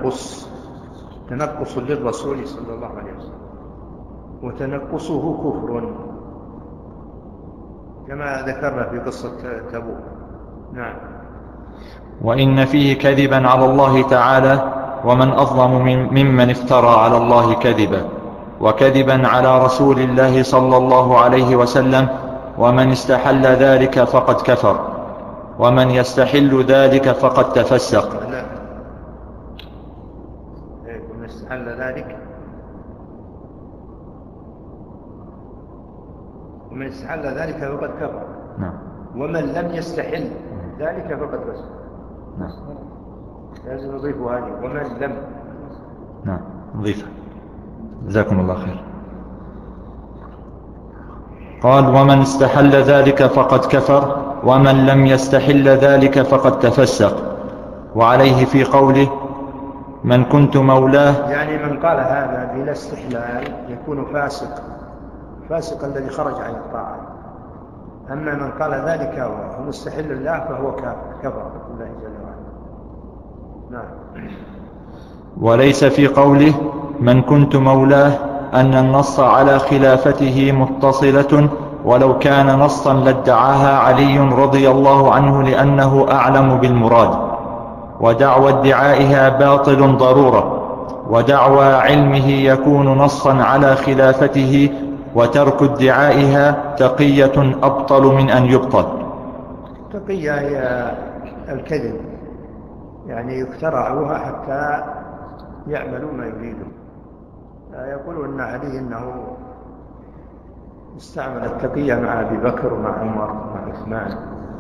S2: تنقص للرسول صلى الله عليه وسلم، وتنقصه كفر كما ذكرنا في قصة تبوك. نعم.
S1: وإن فيه كذبا على الله تعالى، ومن أظلم ممن افترى على الله كذبا، وكذبا على رسول الله صلى الله عليه وسلم، ومن استحل ذلك فقد كفر، ومن يستحل ذلك فقد تفسق.
S2: لا. ومن استحل ذلك، ومن استحل ذلك فقد كفر.
S1: نعم.
S2: ومن لم يستحل ذلك فقد فسق.
S1: نعم.
S2: لازم نضيف هذه ومن لم.
S1: نعم نضيفها. جزاكم الله خير. قال: ومن استحل ذلك فقد كفر، ومن لم يستحل ذلك فقد تفسق. وعليه في قوله: من كنت مولاه،
S2: يعني من قال هذا بلا استحلال يكون فاسق الذي خرج عن الطاعة. أما من قال ذلك وهو مستحل الله فهو كفر بالله جل وعلا. نعم.
S1: وليس في قوله من كنت مولاه أن النص على خلافته متصلة، ولو كان نصا لادعاها علي رضي الله عنه لأنه أعلم بالمراد، ودعوى ادعائها باطل ضرورة، ودعوى علمه يكون نصا على خلافته، وترك ادعائها تقية أبطل من أن يبطل.
S2: تقية هي الكذب، يعني يخترعوها حتى يعملوا ما يريدون. يقولون أن علي أنه استعمل التقية مع أبي بكر ومع عمر ومع عثمان.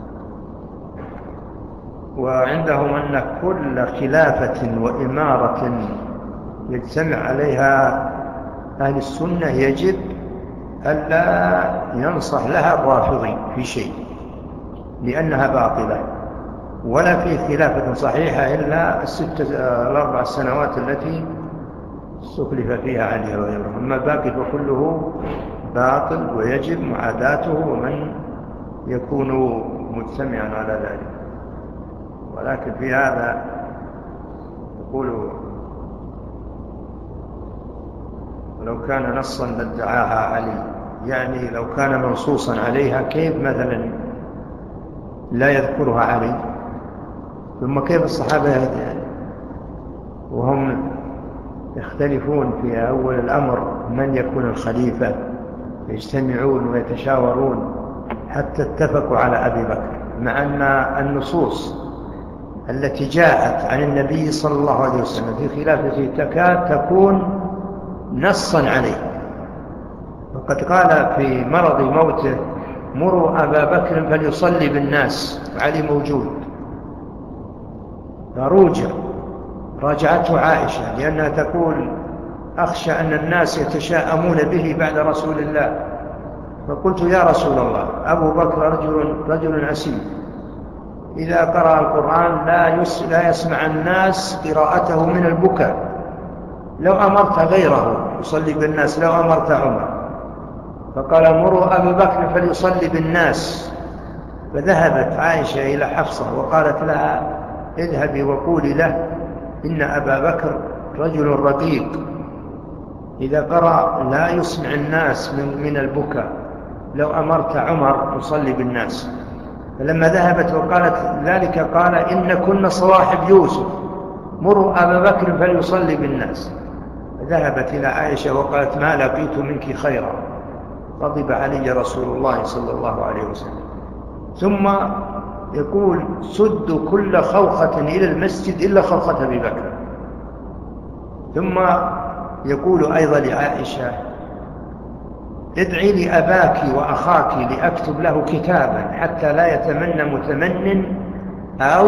S2: وعندهم أن كل خلافة وإمارة يجتمع عليها أهل السنة يجب ألا ينصح لها الرافضي في شيء، لأنها باطلة. ولا في خلافة صحيحة إلا الأربع سنوات التي استخلف فيها علي وغيره. أما الباقي فكله باطل ويجب معاداته ومن يكون مجتمعا على ذلك. ولكن في هذا يقول لو كان نصا لادعاها علي، يعني لو كان منصوصا عليها كيف مثلا لا يذكرها علي؟ ثم كيف الصحابة وهم يختلفون في أول الأمر من يكون الخليفة، يجتمعون ويتشاورون حتى اتفقوا على أبي بكر، مع أن النصوص التي جاءت عن النبي صلى الله عليه وسلم في خلافته تكاد تكون نصا عليه. وقد قال في مرض موته: مروا أبا بكر فليصلي بالناس، وعلي موجود. راجعته عائشة لأنها تقول: أخشى أن الناس يتشاءمون به بعد رسول الله. فقلت: يا رسول الله، أبو بكر رجل أسيم، إذا قرأ القرآن لا يسمع الناس قراءته من البكاء. لو أمرت غيره يصلي بالناس، لو أمرت عمر. فقال: مروا أبا بكر فليصلي بالناس. فذهبت عائشة إلى حفصة وقالت لها: اذهبي وقولي له إن أبا بكر رجل رقيق، إذا قرأ لا يسمع الناس من البكاء، لو أمرت عمر يصلي بالناس. فلما ذهبت وقالت ذلك قال: إن كنا صواحب يوسف، مروا أبا بكر فليصلي بالناس. فذهبت إلى عائشة وقالت: ما لقيت منك خيرا. غضب علي رسول الله صلى الله عليه وسلم. ثم يقول: سدوا كل خوخة إلى المسجد إلا خوخة أبي بكر. ثم يقول أيضا لعائشة: ادعي لأباك وأخاك لأكتب له كتابا حتى لا يتمنى متمن، أو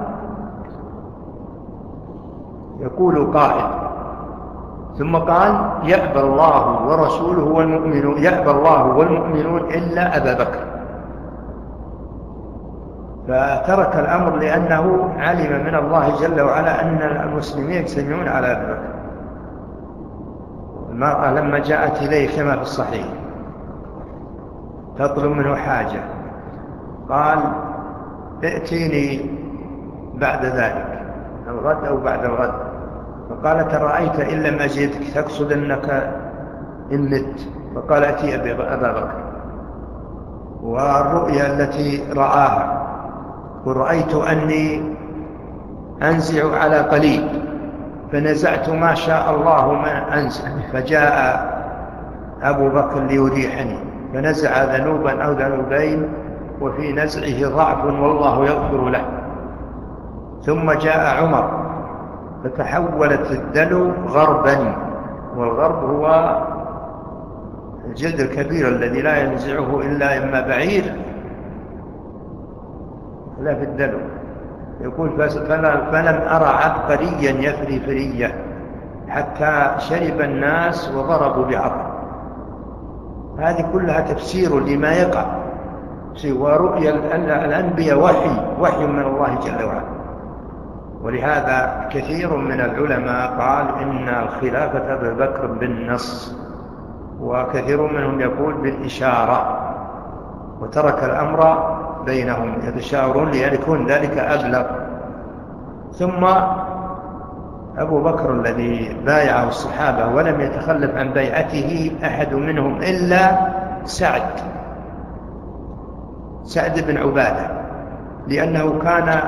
S2: يقول قائل. ثم قال: يأبى الله ورسوله والمؤمنون، يأبى الله والمؤمنون إلا أبا بكر. فترك الأمر لأنه علم من الله جل وعلا أن المسلمين يجتمعون على أبي بكر. المرأة لما جاءت إليه كما في الصحيح تطلب منه حاجة، قال: ائتيني بعد ذلك، الغد أو بعد الغد. فقالت: رأيت إن لم أجدك تقصد أنك إن مت؟ فقال: ائتي أبا بكر. والرؤيا التي رآها: ورأيت أني أنزع على قليل، فنزعت ما شاء الله ما أنزع، فجاء أبو بكر ليريحني فنزع ذنوبا أو ذنوبين، وفي نزعه ضعف والله يغفر له. ثم جاء عمر فتحولت الدلو غربا، والغرب هو الجلد الكبير الذي لا ينزعه إلا إما بعير لا في الدلو. يقول: فلم أرى عبقريا يفري فرية حتى شرب الناس وضربوا بعض. هذه كلها تفسير لما يقع، ورؤيا الأنبياء وحي من الله جل وعلا. ولهذا كثير من العلماء قال إن الخلافة أبي بكر بالنص، وكثير منهم يقول بالإشارة، وترك الأمر بينهم يتشاورون ليكون ذلك أبلغ. ثم أبو بكر الذي بايعه الصحابة ولم يتخلف عن بيعته أحد منهم إلا سعد بن عبادة، لأنه كان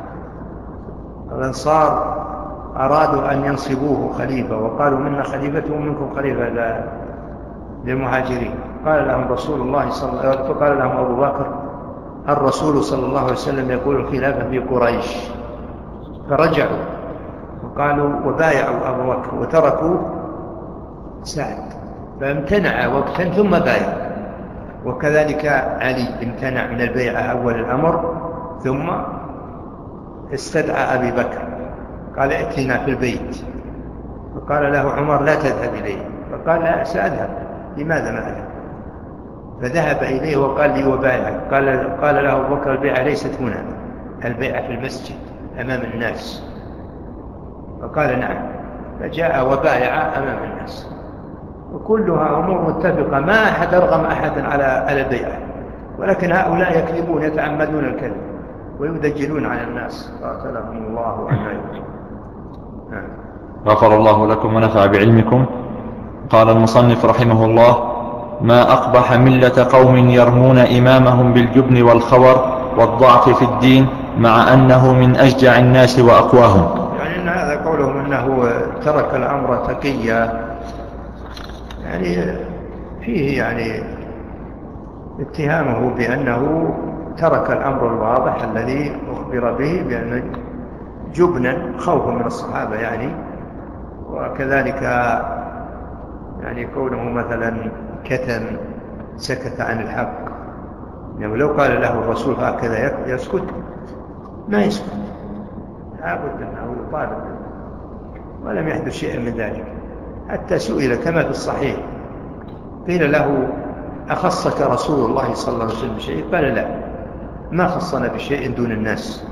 S2: الأنصار أرادوا أن ينصبوه خليفة، وقالوا: منا خليفة ومنكم خليفة للمهاجرين. قال لهم رسول الله فقال لهم أبو بكر: الرسول صلى الله عليه وسلم يقول الخلافة في قريش. فرجعوا وقالوا وبايعوا أبو بكر وتركوا سعد، فامتنع وقتا ثم بايع. وكذلك علي امتنع من البيعة أول الأمر، ثم استدعى أبي بكر قال: ائتنا في البيت. فقال له عمر: لا تذهب إليه. فقال: لا، سأذهب. لماذا ما أذهب؟ فذهب إليه وقال لي وبايعك. قال له أبو بكر: البيعة ليست هنا، البيعة في المسجد أمام الناس. فقال: نعم. فجاء وبايع أمام الناس، وكلها أمور متفقة، ما أحد أرغم أحدا على البيعة، ولكن هؤلاء يكذبون، يتعمدون الكذب ويدجلون على الناس، قاتلهم الله وأن يؤمنون.
S1: غفر الله لكم ونفع بعلمكم. قال المصنف رحمه الله: ما أقبح ملة قوم يرمون إمامهم بالجبن والخور والضعف في الدين مع أنه من أشجع الناس وأقواهم.
S2: يعني إن هذا قولهم أنه ترك الأمر تقيا، يعني فيه يعني اتهامه بأنه ترك الأمر الواضح الذي أخبر به، بأن جبنا خوفا من الصحابة يعني. وكذلك يعني كونه مثلا كتم سكت عن الحق، يعني لو قال له الرسول هكذا يسكت، ما يسكت، لابد أنه يطالب، ولم يحدث شيء من ذلك. حتى سئل كما في الصحيح، قيل له أخصك رسول الله صلى الله عليه وسلم بشيء؟ قال لا، ما خصنا بشيء دون الناس.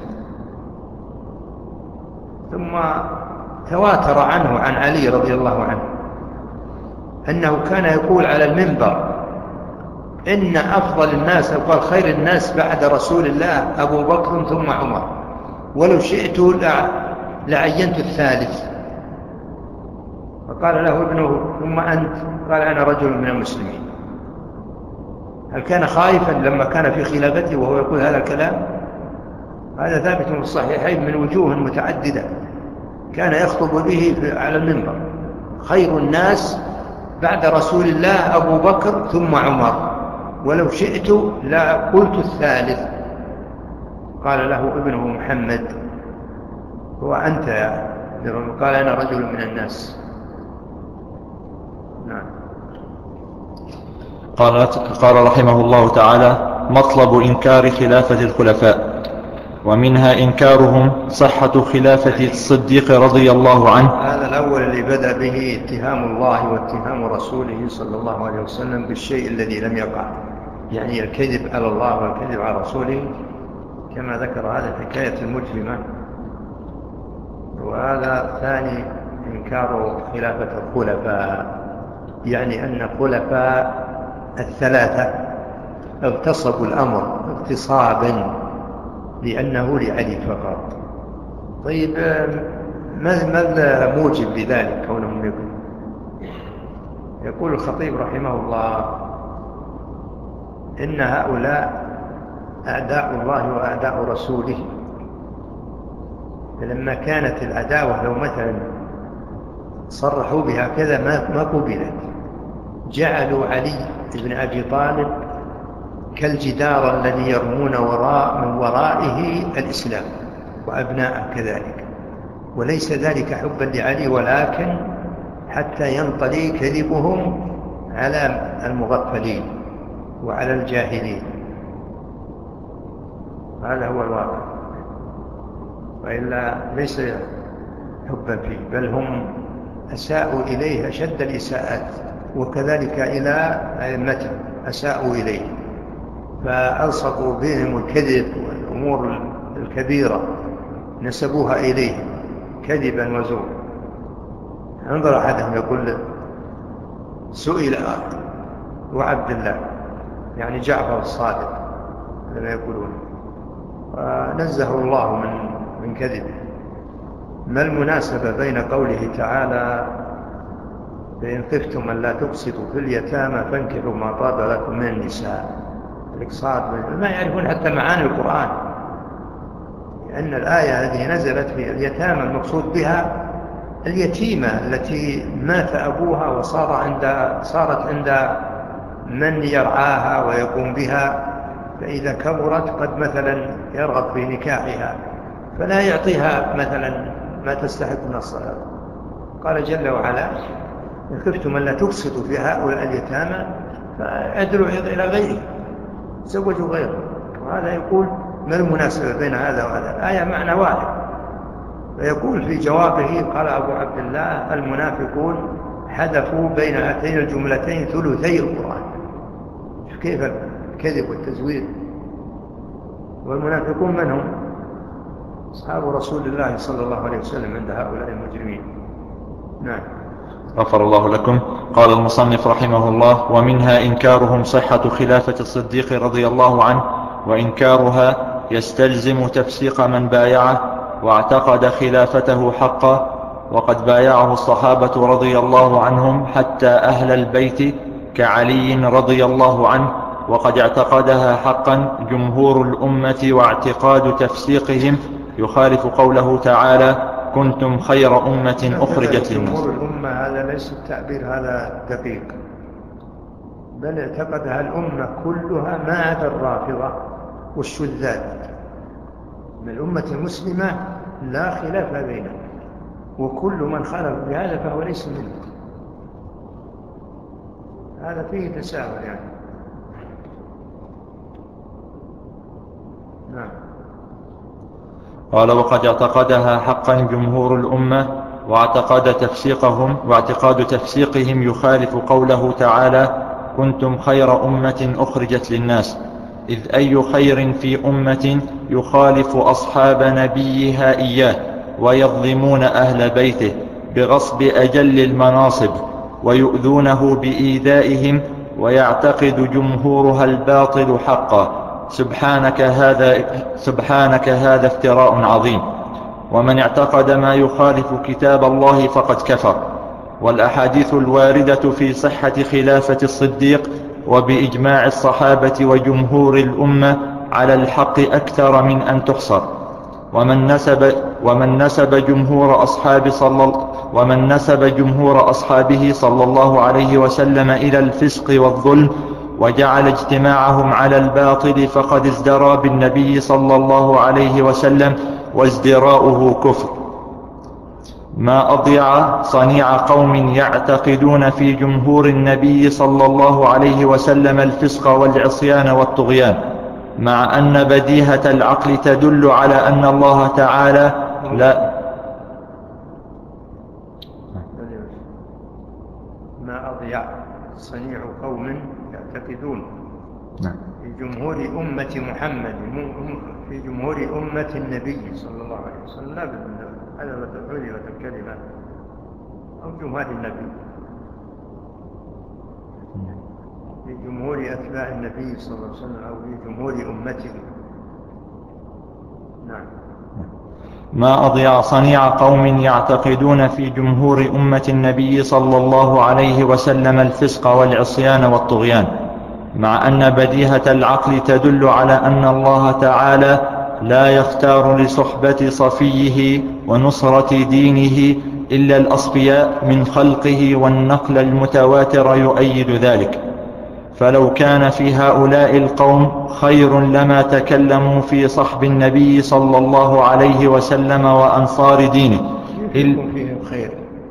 S2: ثم تواتر عنه عن علي رضي الله عنه أنه كان يقول على المنبر إن أفضل الناس، أو قال خير الناس بعد رسول الله أبو بكر ثم عمر، ولو شئت لعينت الثالث. فقال له ابنه ثم أنت؟ قال أنا رجل من المسلمين. هل كان خائفا لما كان في خلافته وهو يقول هذا الكلام؟ هذا ثابت في الصحيحين من وجوه متعددة، كان يخطب به على المنبر: خير الناس بعد رسول الله أبو بكر ثم عمر، ولو شئت لا قلت الثالث. قال له ابنه محمد: هو أنت يا ابن؟ قال أنا رجل من الناس. نعم.
S1: قال رحمه الله تعالى: مطلب إنكار خلافة الخلفاء، ومنها إنكارهم صحة خلافة الصديق رضي الله عنه.
S2: هذا الأول اللي بدأ به اتهام الله واتهام رسوله صلى الله عليه وسلم بالشيء الذي لم يقع، يعني الكذب على الله والكذب على رسوله، كما ذكر هذا الحكاية المجرمة. وهذا ثاني إنكار خلافة الخلفاء، يعني أن الخلفاء الثلاثة اغتصبوا الأمر اغتصابا لأنه لعلي فقط. طيب ماذا موجب لذلك كونهم يقول الخطيب رحمه الله: إن هؤلاء أعداء الله وأعداء رسوله، فلما كانت العداوة لو مثلا صرحوا بها كذا ما قبلت، جعلوا علي بن أبي طالب كالجدار الذي يرمون من ورائه الإسلام وأبناءه كذلك، وليس ذلك حبا لعلي، ولكن حتى ينطلي كذبهم على المغفلين وعلى الجاهلين. هذا هو الواقع، وإلا ليس حبا فيه، بل هم أساءوا إليه أشد الإساءات، وكذلك إلى أئمته أساءوا إليه، فألصقوا بهم الكذب والأمور الكبيرة نسبوها إليه كذبا وزورا. انظر أحدهم يقول: سئل وعبد الله، يعني جعفر الصادق لما يقولون، ونزه الله من كذبه: ما المناسبة بين قوله تعالى: فإن خفتم أن لا تقسطوا في اليتامى فانكحوا ما طاب لكم من النساء؟ الإقساط ما يعرفون حتى معاني القرآن، لأن الآية هذه نزلت في اليتامى المقصود بها اليتيمة التي مات أبوها صارت عند من يرعاها ويقوم بها، فإذا كبرت قد مثلا يرغب في نكاحها فلا يعطيها مثلا ما تستحق من الصلاة. قال جل وعلا: إن خفتم أن لا تقسطوا في هؤلاء اليتامى فأدلوا إلى غيره، تزوجوا غيره. وهذا يقول: ما المناسبة بين هذا وهذا؟ الآية معنى واحد. فيقول في جوابه، قال أبو عبد الله: المنافقون حذفوا بين هاتين الجملتين ثلثي القرآن. كيف الكذب والتزوير؟ والمنافقون من هم؟ أصحاب رسول الله صلى الله عليه وسلم عند هؤلاء المجرمين. نعم.
S1: غفر الله لكم. قال المصنف رحمه الله: ومنها إنكارهم صحة خلافة الصديق رضي الله عنه، وإنكارها يستلزم تفسيق من بايعه واعتقد خلافته حقا، وقد بايعه الصحابة رضي الله عنهم حتى أهل البيت كعلي رضي الله عنه، وقد اعتقدها حقا جمهور الأمة، واعتقاد تفسيقهم يخالف قوله تعالى: كنتم خير أمة أخرجت للناس.
S2: جمهور الأمة هذا ليس التعبير هذا دقيق، بل اعتقدها الأمة كلها ما عدا الرافضة والشذاذ. من الأمة المسلمة لا خلاف بينهم، وكل من خالف بهذا فهو ليس منه. هذا فيه تساهل يعني. نعم.
S1: قال: وقد اعتقدها حقا جمهور الأمة، واعتقاد تفسيقهم يخالف قوله تعالى: كنتم خير أمة أخرجت للناس، إذ أي خير في أمة يخالف أصحاب نبيها إياه ويظلمون أهل بيته بغصب أجل المناصب ويؤذونه بإيذائهم ويعتقد جمهورها الباطل حقا. سبحانك هذا افتراء عظيم. ومن اعتقد ما يخالف كتاب الله فقد كفر. والأحاديث الواردة في صحة خلافة الصديق وبإجماع الصحابة وجمهور الأمة على الحق أكثر من أن تحصر. ومن نسب جمهور أصحابه صلى الله عليه وسلم إلى الفسق والظلم وجعل اجتماعهم على الباطل فقد ازدرى بالنبي صلى الله عليه وسلم، وازدراؤه كفر. ما أضيع صنيع قوم يعتقدون في جمهور النبي صلى الله عليه وسلم الفسق والعصيان والطغيان، مع أن بديهة العقل تدل على أن الله تعالى
S2: ما أضيع صنيع قوم يعتقدون في جمهور أمة محمد، في جمهور أمة النبي صلى الله عليه وسلم، لا بد من هذا الحلية الكلمة، أو جمهور النبي، في جمهور أتباع النبي صلى الله عليه وسلم، أو في جمهور أمته. نعم.
S1: ما أضيع صنيع قوم يعتقدون في جمهور أمة النبي صلى الله عليه وسلم الفسق والعصيان والطغيان، مع أن بديهة العقل تدل على أن الله تعالى لا يختار لصحبة صفيه ونصرة دينه إلا الأصفياء من خلقه، والنقل المتواتر يؤيد ذلك. فلو كان في هؤلاء القوم خير لما تكلموا في صحب النبي صلى الله عليه وسلم وأنصار دينه.
S2: فيهم خير.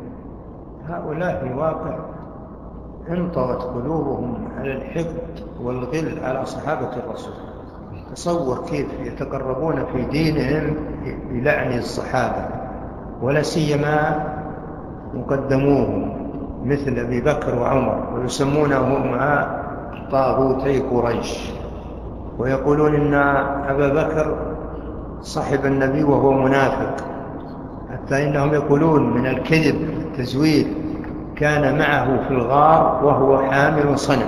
S2: هؤلاء في الواقع انطوت قلوبهم على الحقد والغل على صحابة الرسول. تصور كيف يتقربون في دينهم بلعن الصحابة، ولا سيما مقدموهم مثل أبي بكر وعمر، ويسمونهم طاغوتي قريش، ويقولون إن أبا بكر صاحب النبي وهو منافق، حتى إنهم يقولون من الكذب التزوير كان معه في الغار وهو حامل صنم.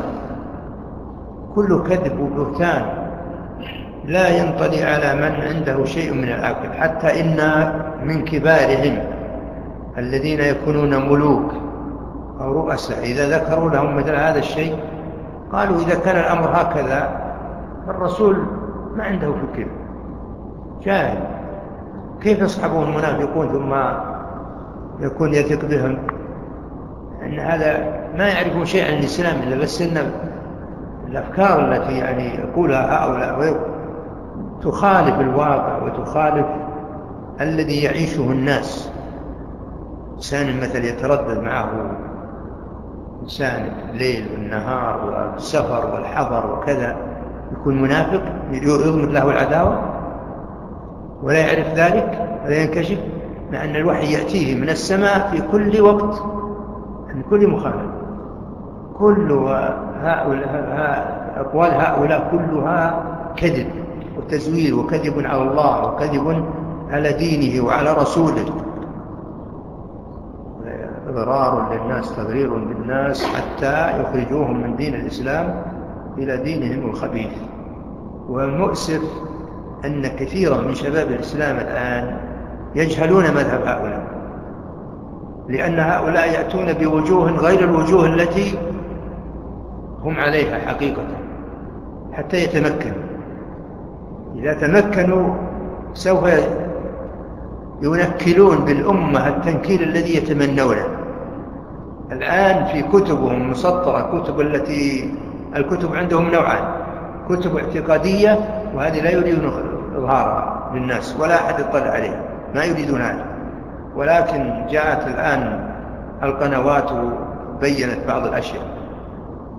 S2: كل كذب وبهتان لا ينطلي على من عنده شيء من العقل. حتى إن من كبارهم الذين يكونون ملوك أو رؤساء إذا ذكروا لهم مثل هذا الشيء قالوا إذا كان الأمر هكذا فالرسول ما عنده فكر، جاهل، كيف يصحبون المنافقون ثم يكون يثق بهم؟ أن هذا ما يعرفون شيء عن الإسلام إلا بس إن الأفكار التي يعني يقولها هؤلاء تخالف الواقع وتخالف الذي يعيشه الناس. إنسان مثل يتردد معه إنسان الليل والنهار والسفر والحضر وكذا، يكون منافق يضمن له العداوة ولا يعرف ذلك ولا ينكشف، مع أن الوحي يأتيه من السماء في كل وقت عن كل مخالف. كل أقوال هؤلاء كلها كذب وتزوير وكذب على الله وكذب على دينه وعلى رسوله، إضرار للناس، تضرير بالناس حتى يخرجوهم من دين الإسلام إلى دينهم الخبيث. والمؤسف أن كثيرا من شباب الإسلام الآن يجهلون مذهب هؤلاء، لأن هؤلاء يأتون بوجوه غير الوجوه التي هم عليها حقيقة حتى يتمكنوا. إذا تمكنوا سوف ينكلون بالأمة التنكيل الذي يتمنونه. الآن في كتبهم مسطرة، الكتب عندهم نوعان: كتب اعتقادية، وهذه لا يريدون إظهارها للناس ولا أحد يطلع عليها، ما يريدون هذا. ولكن جاءت الآن القنوات وبينت بعض الأشياء،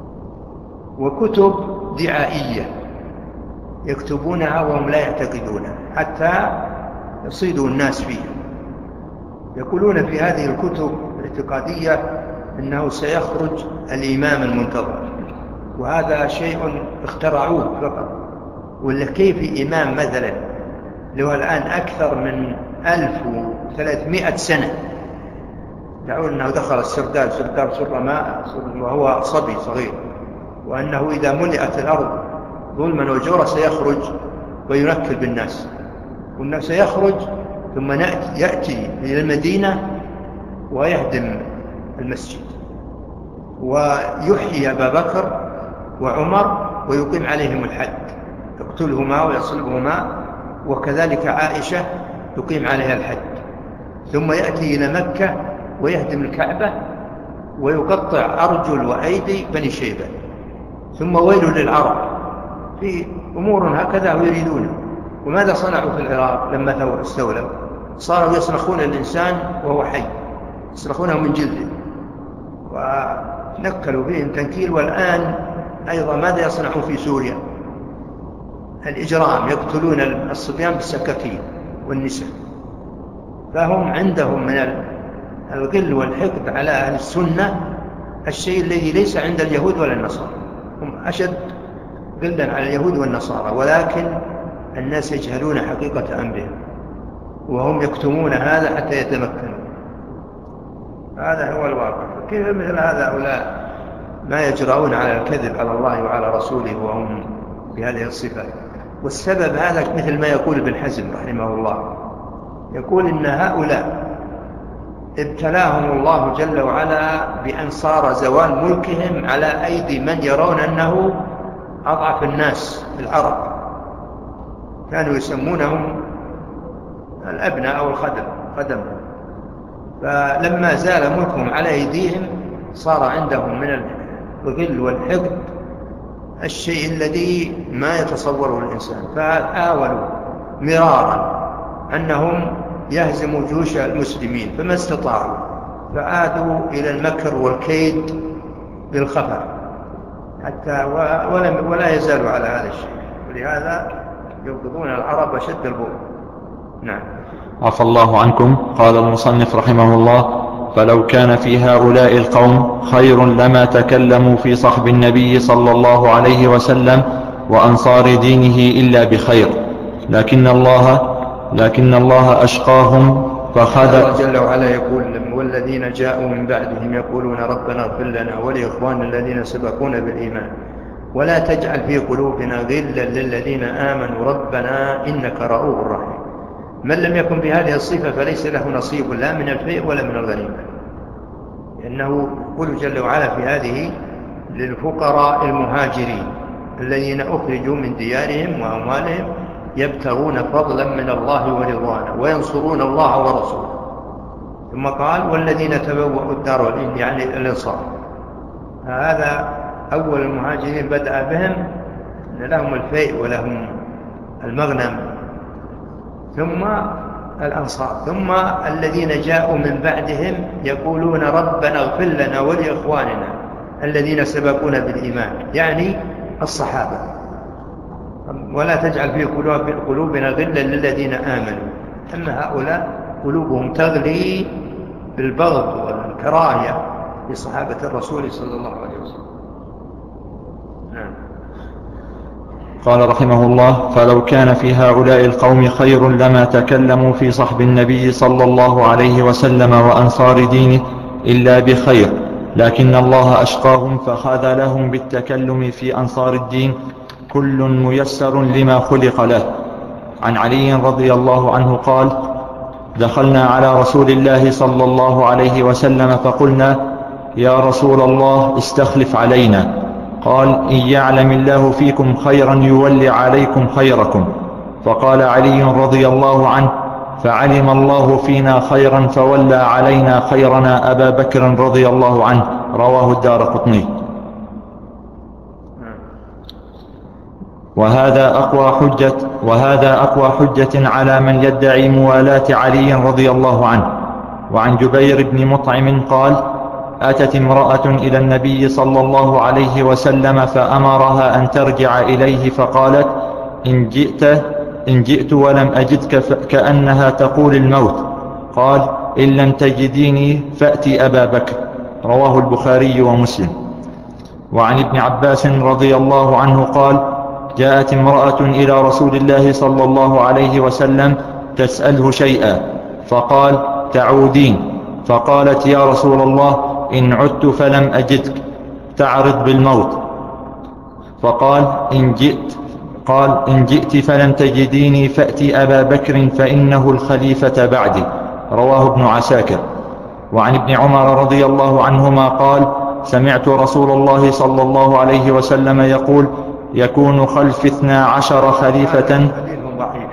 S2: وكتب دعائية يكتبونها وهم لا يعتقدونها حتى يصيدوا الناس فيها. يقولون في هذه الكتب الاعتقادية إنه سيخرج الإمام المنتظر، وهذا شيء اخترعوه فقط. ولا كيف إمام مثلا له الآن أكثر من 1300 سنة يقول أنه دخل السرداب سر ماء وهو صبي صغير، وأنه إذا ملئت الأرض ظلما وجورا سيخرج وينكل بالناس، وأنه سيخرج ثم يأتي إلى المدينة ويهدم المسجد ويحيي أبا بكر وعمر ويقيم عليهم الحد، يقتلهما ويصلبهما، وكذلك عائشة يقيم عليها الحد، ثم يأتي إلى مكة ويهدم الكعبة ويقطع أرجل وأيدي بني شيبة، ثم ويل للعرب. في أمور هكذا يريدون. وماذا صنعوا في العراق لما استولوا؟ صاروا يصرخون الإنسان وهو حي، يصرخونه من جلده، ونكلوا بهم تنكيل. والآن أيضا ماذا يصنعون في سوريا؟ الإجرام، يقتلون الصبيان بالسكاكين والنساء. فهم عندهم من الغل والحقد على أهل السنة الشيء الذي ليس عند اليهود ولا النصارى. هم أشد غلا على اليهود والنصارى، ولكن الناس يجهلون حقيقة أمرهم وهم يكتمون هذا حتى يتمكنوا. هذا هو الواقع. كيف مثل هؤلاء ما يجرؤون على الكذب على الله وعلى رسوله وهم بهذه الصفات؟ والسبب هذا مثل ما يقول ابن حزم رحمه الله، يقول إن هؤلاء ابتلاهم الله جل وعلا بأن صار زوال ملكهم على أيدي من يرون أنه أضعف الناس في العرب، كانوا يسمونهم الأبناء أو الخدم. فلما زال ملكهم على أيديهم صار عندهم من الغل والحقد الشيء الذي ما يتصوره الإنسان، فحاولوا مرارا أنهم يهزموا جيوش المسلمين فما استطاعوا، فعادوا إلى المكر والكيد بالخفر حتى ولا يزالوا على هذا الشيء، ولهذا يبغضون العرب شد البغض. نعم.
S1: عفى الله عنكم. قال المصنف رحمه الله: فلو كان في هؤلاء القوم خير لما تكلموا في صحب النبي صلى الله عليه وسلم وأنصار دينه إلا بخير، لكن الله أشقاهم فخذل.
S2: الله جل وعلا يقول: والذين جاءوا من بعدهم يقولون ربنا اغفر لنا ولإخواننا الذين سبقونا بالإيمان ولا تجعل في قلوبنا غلا للذين آمنوا ربنا إنك رؤوف رحيم. من لم يكن بهذه الصفة فليس له نصيب لا من الفيء ولا من الغنيمة، لأنه يقول جل وعلا في هذه: للفقراء المهاجرين الذين أخرجوا من ديارهم وأموالهم يبتغون فضلا من الله ورضوانه وينصرون الله ورسوله. ثم قال: والذين تبوأوا الدار والإيمان، يعني الأنصار. هذا أول المهاجرين بدأ بهم أن لهم الفيء ولهم المغنم، ثم الأنصار، ثم الذين جاءوا من بعدهم يقولون ربنا اغفر لنا ولإخواننا الذين سبقونا بالإيمان، يعني الصحابة. ولا تجعل في قلوبنا غلا للذين آمنوا. أما هؤلاء قلوبهم تغلي بالبغض والكراهية لصحابة الرسول صلى الله عليه وسلم. نعم.
S1: قال رحمه الله: فلو كان في هؤلاء القوم خير لما تكلموا في صحب النبي صلى الله عليه وسلم وأنصار دينه إلا بخير، لكن الله أشقاهم فخذلهم بالتكلم في أنصار الدين، كل ميسر لما خلق له. عن علي رضي الله عنه قال: دخلنا على رسول الله صلى الله عليه وسلم فقلنا: يا رسول الله استخلف علينا. قال: إن يعلم الله فيكم خيرا يولي عليكم خيركم. فقال علي رضي الله عنه: فعلم الله فينا خيرا فولى علينا خيرنا أبا بكر رضي الله عنه. رواه الدارقطني. وهذا أقوى حجة على من يدعي موالاة علي رضي الله عنه. وعن جبير بن مطعم قال: أتت امرأة إلى النبي صلى الله عليه وسلم فأمرها أن ترجع إليه فقالت: إن جئت ولم أجدك كأنها تقول الموت. قال: إن لم تجديني فأتي أبا بكر. رواه البخاري ومسلم. وعن ابن عباس رضي الله عنه قال: جاءت امرأة إلى رسول الله صلى الله عليه وسلم تسأله شيئا، فقال: تعودين؟ فقالت: يا رسول الله، إن عدت فلم أجدك تعرض بالموت. فقال: إن جئت فلم تجديني فأتي أبا بكر فإنه الخليفة بعدي. رواه ابن عساكر. وعن ابن عمر رضي الله عنهما قال: سمعت رسول الله صلى الله عليه وسلم يقول: يكون خلف 12 خليفة.
S2: حديث ضعيف.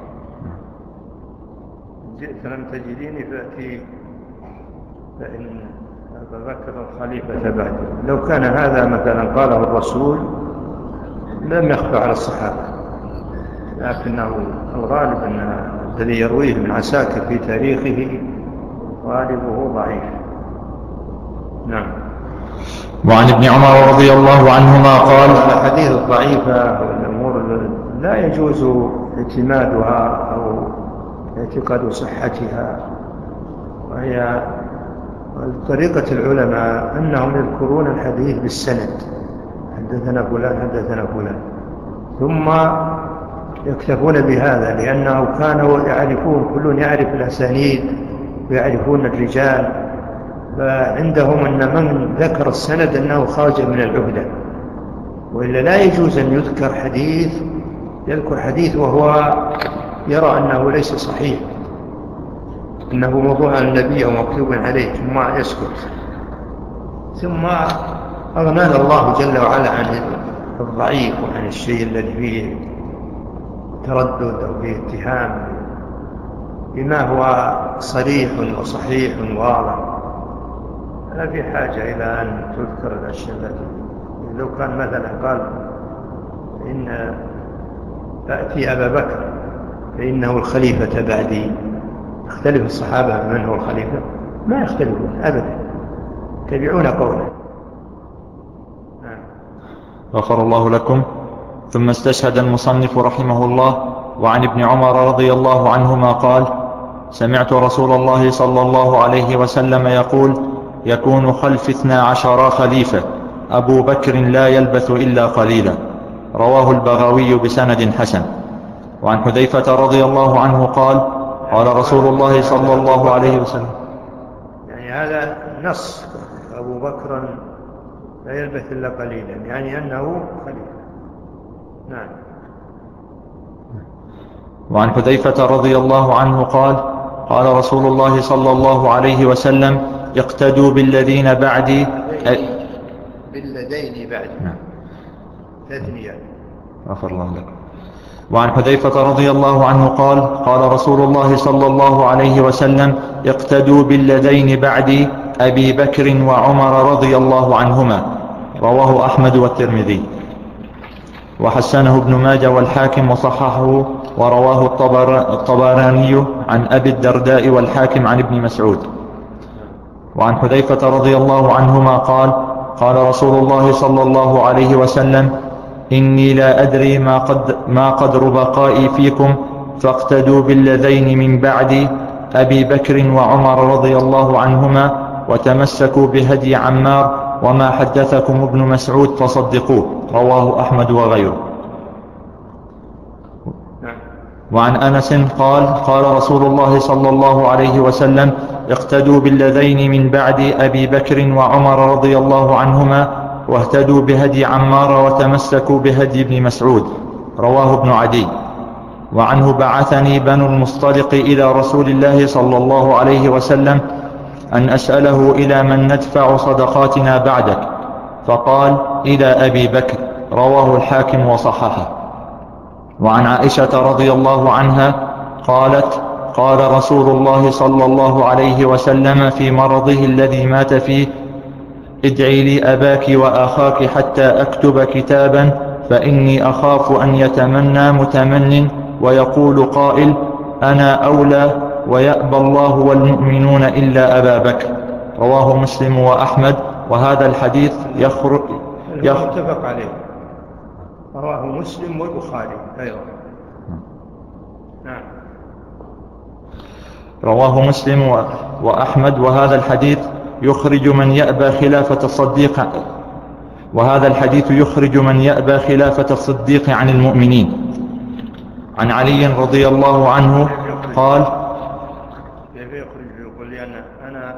S2: جئت لم تجديني فأتي فإن أبا بكر الخليفة بعدي. لو كان هذا مثلا قاله الرسول لم يخفى على الصحابة، لكنه الغالب أن الذي يرويه ابن عساكر في تاريخه غالبه ضعيف. نعم.
S1: وعن ابن عمر رضي الله عنهما قال:
S2: الحديث الضعيفة والأمور لا يجوز اعتمادها أو اعتقاد صحتها، وهي طريقة العلماء أنهم يذكرون الحديث بالسند، حدثنا فلان حدثنا فلان، ثم يكتفون بهذا لأنه كانوا يعرفون، كل يعرف الأسانيد ويعرفون الرجال، فعندهم أن من ذكر السند أنه خارج من العهدة. وإلا لا يجوز أن يذكر حديث وهو يرى أنه ليس صحيح، أنه موضوع عن النبي أو مكتوب عليه، ثم يسكت. ثم أغنانا الله جل وعلا عن الضعيف وعن الشيء الذي فيه تردد أو فيه اتهام بما هو صريح وصحيح واضح. لا في حاجة إلى أن تذكر الأشياء التي لو كان مثلا قال إن تأتي أبا بكر فإنه الخليفة بعدي، يختلف الصحابة من هو الخليفة؟ ما يختلفون أبدا، يتبعون قوله.
S1: غفر الله لكم. ثم استشهد المصنف رحمه الله: وعن ابن عمر رضي الله عنهما قال: سمعت رسول الله صلى الله عليه وسلم يقول: يكون خلف 12 خليفة، أبو بكر لا يلبث إلا قليلا. رواه البغوي بسند حسن. وعن حذيفة رضي الله عنه قال: قال رسول الله صلى الله عليه وسلم.
S2: يعني هذا نص، أبو بكر لا يلبث إلا قليلا، يعني أنه خليفة. نعم.
S1: وعن حذيفة رضي الله عنه قال: قال رسول الله صلى الله عليه وسلم: اقتدوا بالذين بعدي.
S2: بالذين بعدي.
S1: نعم.
S2: تثنية.
S1: غفر الله لكم. وعن حذيفة رضي الله عنه قال: قال رسول الله صلى الله عليه وسلم: اقتدوا بالذين بعدي، أبي بكر وعمر رضي الله عنهما. رواه أحمد والترمذي. وحسنه ابن ماجه والحاكم وصححه، ورواه الطبراني عن أبي الدرداء والحاكم عن ابن مسعود. وعن حذيفة رضي الله عنهما قال: قال رسول الله صلى الله عليه وسلم: إني لا أدري ما قدر بقائي فيكم، فاقتدوا بالذين من بعدي، أبي بكر وعمر رضي الله عنهما، وتمسكوا بهدي عمار، وما حدثكم ابن مسعود فصدقوه. رواه أحمد وغيره. وعن أنس قال: قال رسول الله صلى الله عليه وسلم: اقتدوا بالذين من بعد، أبي بكر وعمر رضي الله عنهما، واهتدوا بهدي عمار، وتمسكوا بهدي ابن مسعود. رواه ابن عدي. وعنه: بعثني بنو المصطلق إلى رسول الله صلى الله عليه وسلم أن أسأله إلى من ندفع صدقاتنا بعدك، فقال: إلى أبي بكر. رواه الحاكم وصححه. وعن عائشة رضي الله عنها قالت: قال رسول الله صلى الله عليه وسلم في مرضه الذي مات فيه: ادعي لي أباك وأخاك حتى أكتب كتابا، فإني أخاف أن يتمنى متمن ويقول قائل: أنا أولى، ويأبى الله والمؤمنون إلا أبا بكر. رواه مسلم وأحمد. وهذا الحديث
S2: متفق عليه، رواه مسلم والبخاري أيضا. نعم.
S1: رواه مسلم وأحمد. وهذا الحديث يخرج من يأبى خلافة الصديق، وهذا الحديث يخرج من يأبى خلافة الصديق عن المؤمنين. عن علي رضي الله عنه قال:
S2: كيف يخرج؟ يقول لي أنا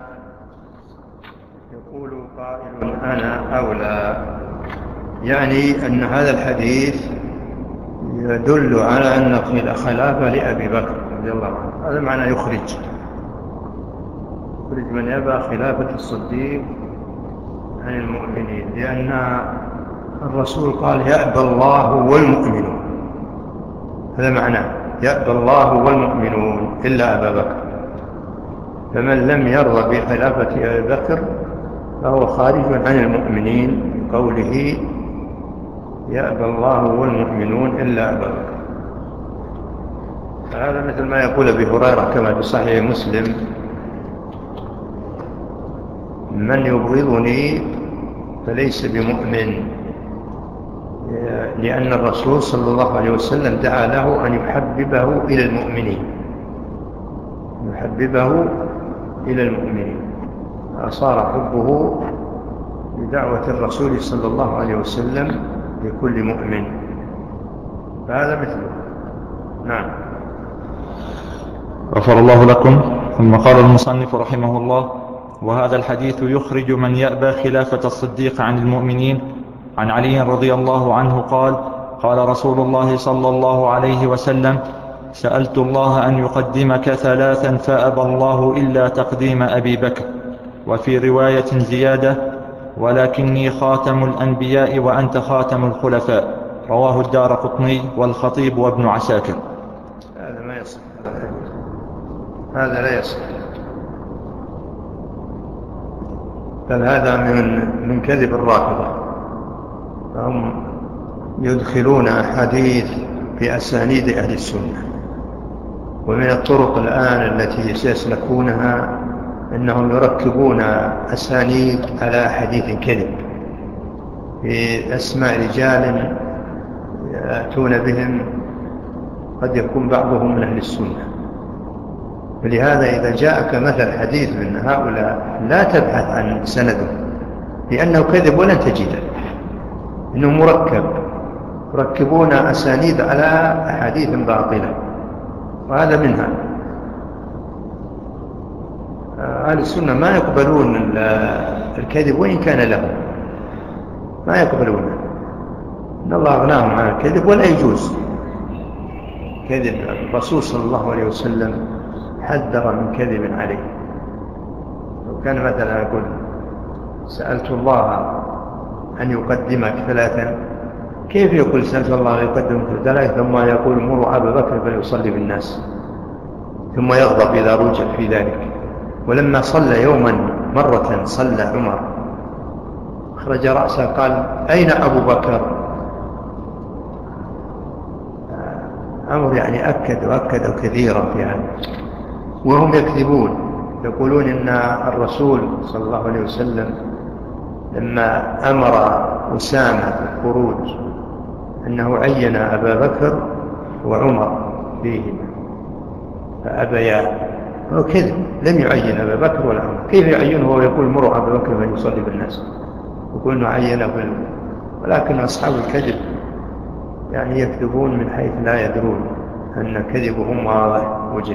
S2: يقول قائل أنا أولى، يعني أن هذا الحديث يدل على أن الخلافة لأبي بكر رضي الله عنه. هذا معنى يخرج من يأبى خلافة الصديق عن المؤمنين، لأن الرسول قال يأبى الله والمؤمنون، هذا معناه يأبى الله والمؤمنون إلا أبا بكر. فمن لم يرضى بخلافة أبي بكر فهو خارج عن المؤمنين بقوله يأبى الله والمؤمنون إلا أبا بكر. فهذا مثل ما يقول أبي هريرة كما في صحيح مسلم: من يبغضني فليس بمؤمن، لأن الرسول صلى الله عليه وسلم دعا له أن يحببه إلى المؤمنين، يحببه إلى المؤمنين، فصار حبه بدعوة الرسول صلى الله عليه وسلم لكل مؤمن، فهذا مثله. نعم.
S1: غفر الله لكم. ثم قال المصنف رحمه الله: وهذا الحديث يخرج من يأبى خلافة الصديق عن المؤمنين. عن علي رضي الله عنه قال: قال رسول الله صلى الله عليه وسلم: سألت الله أن يقدمك ثلاثا فأبى الله إلا تقديم أبي بكر. وفي رواية زيادة: ولكني خاتم الأنبياء وأنت خاتم الخلفاء. رواه الدارقطني والخطيب وابن عساكر.
S2: هذا ما يصح، هذا لا يصح، بل هذا من كذب الرافضة، فهم يدخلون أحاديث في أسانيد أهل السنة. ومن الطرق الآن التي يسلكونها أنهم يركبون أسانيد على حديث كذب في أسماء رجال يأتون بهم، قد يكون بعضهم من أهل السنة. فلهذا إذا جاءك مثل حديث من هؤلاء لا تبحث عن سنده، لأنه كذب ولن تجده، إنه مركب، يركبون أسانيد على أحاديث باطلة، وهذا منها. أهل السنة ما يقبلون الكذب وإن كان له، ما يقبلونه، إن الله أغناهم عن الكذب ولا يجوز كذب. الرسول صلى الله عليه وسلم حذر من كذب عليه. لو كان مثلا يقول سألت الله أن يقدمك ثلاثا، كيف يقول سألت الله أن يقدمك ثلاثا ثم يقول مروا أبا بكر فليصلي بالناس، ثم يغضب إذا رجع في ذلك؟ ولما صلى يوما مرة صلى عمر أخرج رأسه قال أين أبو بكر؟ أمر يعني أكد وأكد كثيرا في هذا، وهم يكذبون، يقولون إن الرسول صلى الله عليه وسلم لما أمر أسامة بالخروج أنه عين أبا بكر وعمر فيهما فأبيا. هو كذب، لم يعين أبا بكر ولا عمر. كيف يعينه ويقول مروا أبا بكر فليصلي بالناس؟ يقول أنه عينه ولكن أصحاب الكذب يعني يكذبون من حيث لا يدرون أن كذبهم واضح وجل.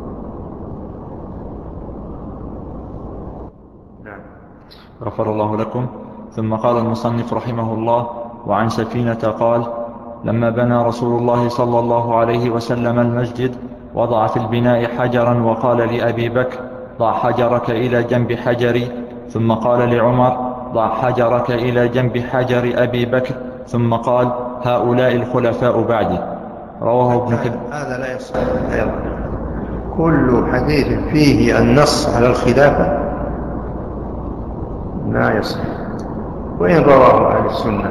S2: نعم.
S1: غفر الله لكم. ثم قال المصنف رحمه الله: وعن سفينة قال: لما بنى رسول الله صلى الله عليه وسلم المسجد وضع في البناء حجرا وقال لأبي بكر: ضع حجرك إلى جنب حجري، ثم قال لعمر: ضع حجرك إلى جنب حجر أبي بكر، ثم قال: هؤلاء الخلفاء بعدي. رواه ابن حبان.
S2: هذا لا يصح أيضا. كل حديث فيه النص على الخلافة لا يصح، وإن رواه أهل السنة.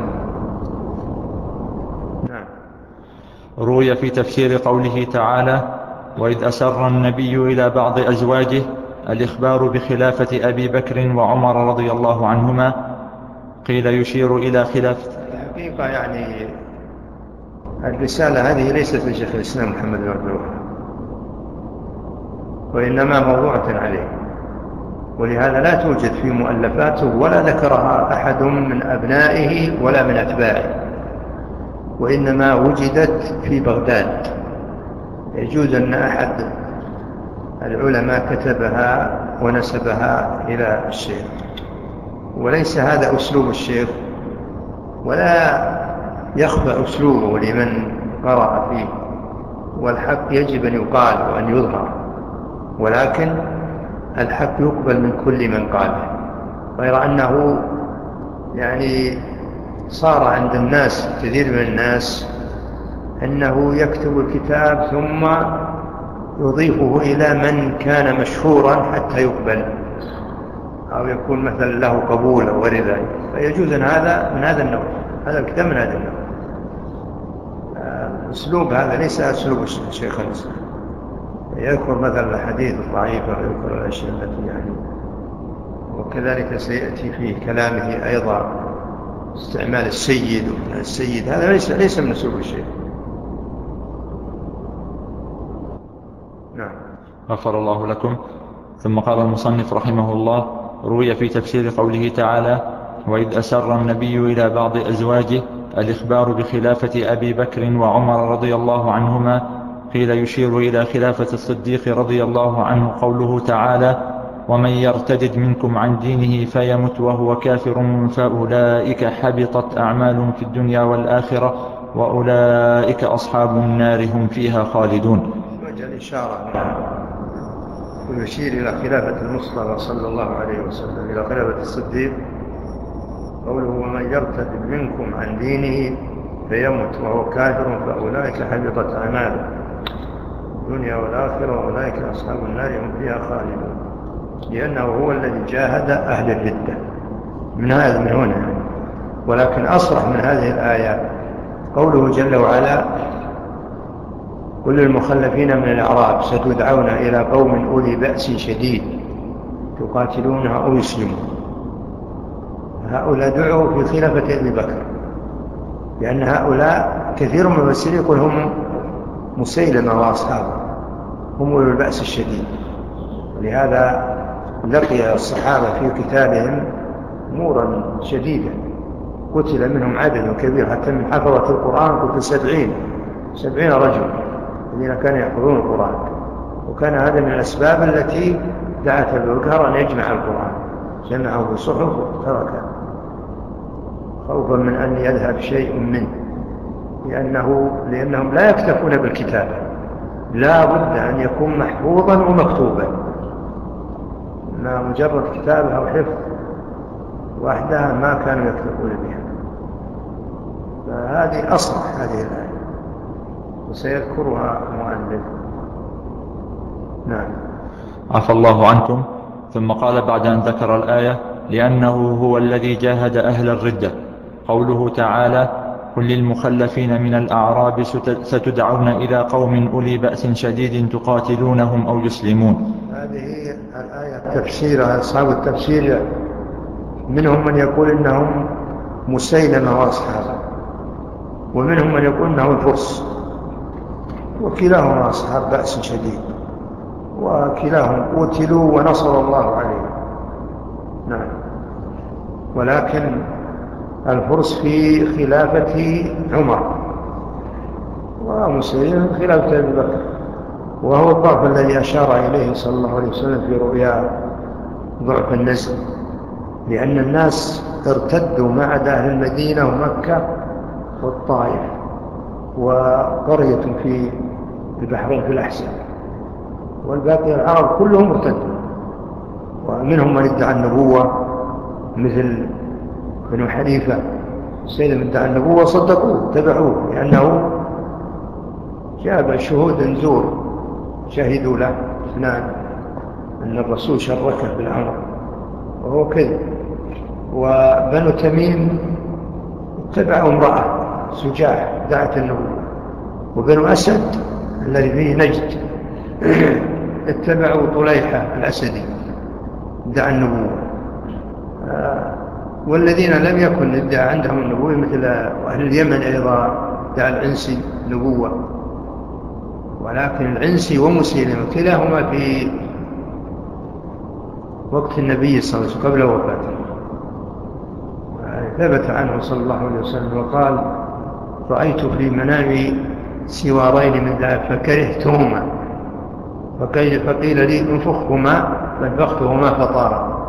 S2: نعم.
S1: روي في تفسير قوله تعالى: وإذ أسر النبي إلى بعض أزواجه الإخبار بخلافة أبي بكر وعمر رضي الله عنهما، قيل يشير إلى خلافة.
S2: الحقيقة يعني الرسالة هذه ليست لشيخ الإسلام محمد بن عبد الوهاب، وإنما موضوعة عليه، ولهذا لا توجد في مؤلفاته ولا ذكرها أحد من أبنائه ولا من أتباعه، وإنما وجدت في بغداد. يجوز أن أحد العلماء كتبها ونسبها إلى الشيخ، وليس هذا أسلوب الشيخ، ولا يخفى أسلوبه لمن قرأ فيه، والحق يجب أن يقال وأن يظهر، ولكن الحق يقبل من كل من قاله، غير أنه يعني صار عند الناس كثير من الناس أنه يكتب الكتاب ثم يضيفه إلى من كان مشهورا حتى يقبل أو يكون مثلا له قبول أو غير ذلك، فيجوز أن هذا من هذا النوع، هذا الكتاب من هذا النوع. أسلوب هذا ليس أسلوب الشيخ الإسلام، يذكر مثلا الحديث الضعيفة ويذكر الأشياء التي يعني، وكذلك سيأتي في كلامه أيضا استعمال السيد وابن السيد، هذا ليس من أسلوب الشيخ. نعم.
S1: غفر الله لكم. ثم قال المصنف رحمه الله: روي في تفسير قوله تعالى: وإذ أسر النبي إلى بعض أزواجه الإخبار بخلافة أبي بكر وعمر رضي الله عنهما، قيل يشير إلى خلافة الصديق رضي الله عنه قوله تعالى: ومن يرتدد منكم عن دينه فيمت وهو كافر فأولئك حبطت أعمالهم في الدنيا والآخرة وأولئك أصحاب النار هم فيها خالدون.
S2: وجه الإشارة ويشير إلى خلافة المصطفى صلى الله عليه وسلم، إلى خلافة الصديق، قوله: ومن يرتدد منكم عن دينه فيمت وهو كافر فأولئك حبطت أعمالهم الدنيا والآخرة وأولئك أصحاب النار هم فيها خالدون، لأنه هو الذي جاهد أهل الردة من هنا. ولكن أصرح من هذه الآيات قوله جل وعلا: كل المخلفين من الأعراب ستدعون إلى قوم أولي بأس شديد تقاتلونها أو يسلمون. هؤلاء دعوا في خلافة أبي بكر، لأن هؤلاء كثير من المفسرين يقول هم مسيلمة وأصحابه، هم أولي البأس الشديد، ولهذا لقي الصحابة في قتالهم أمورا شديدة، قتل منهم عدد كبير، حتى من حفظة القرآن قتل 70 رجل الذين كانوا يحفظون القرآن، وكان هذا من الأسباب التي دعت أبي بكر أن يجمع القرآن، جمعه بصحف وتركه خوفا من أن يذهب شيء منه، لأنهم لا يكتفون بالكتابة، لا بد أن يكون محفوظا ومكتوبا، ما مجرد كتابة أو حفظ وحدها ما كانوا يكتفون بها. فهذه أصلح هذه الآية وسيذكرها المؤلف. نعم.
S1: عفى الله عنكم. ثم قال بعد أن ذكر الآية: لأنه هو الذي جاهد أهل الردة، قوله تعالى: قل للمخلفين من الأعراب ستدعون إلى قوم أولي بأس شديد تقاتلونهم أو يسلمون.
S2: هذه الآية تفسيرها أصحاب التفسير منهم من يقول إنهم مسيلمة وأصحابه، ومنهم من يقول إنه الفرس، وكلاهما أصحاب بأس شديد، وكلاهم قتلوا ونصر الله عليهم. نعم. ولكن الفرس في خلافة عمر، ومسيلمة في خلافة أبي بكر، وهو الضعف الذي أشار إليه صلى الله عليه وسلم في رؤيا ضعف النزل، لأن الناس ارتدوا مع أهل المدينة ومكة والطائف وقرية في البحرين في الأحساء، والباقي العرب كلهم ارتدوا، ومنهم من ادعى النبوة مثل بنو حنيفة. سيلم ادعى النبوة صدقوه تبعوه، لأنه جاب شهود زور شهدوا له اثنان أن الرسول شركه بالأمر وهو كذب. وبنو تميم اتبعوا امرأة سجاح دعت النبوة، وبنو أسد الذي فيه نجد اتبعوا طليحة الأسدي ادعى النبوة. والذين لم يكن ادعى عندهم النبوة مثل أهل اليمن أيضا ادعى العنسي نبوة، ولكن العنسي ومسيلمة كلاهما في وقت النبي صلى الله عليه وسلم قبل وفاته. ثبت عنه صلى الله عليه وسلم وقال: رأيت في منامي سوارين من ذهب فكرهتهما، فقيل لي انفخهما فانفختهما فطارا.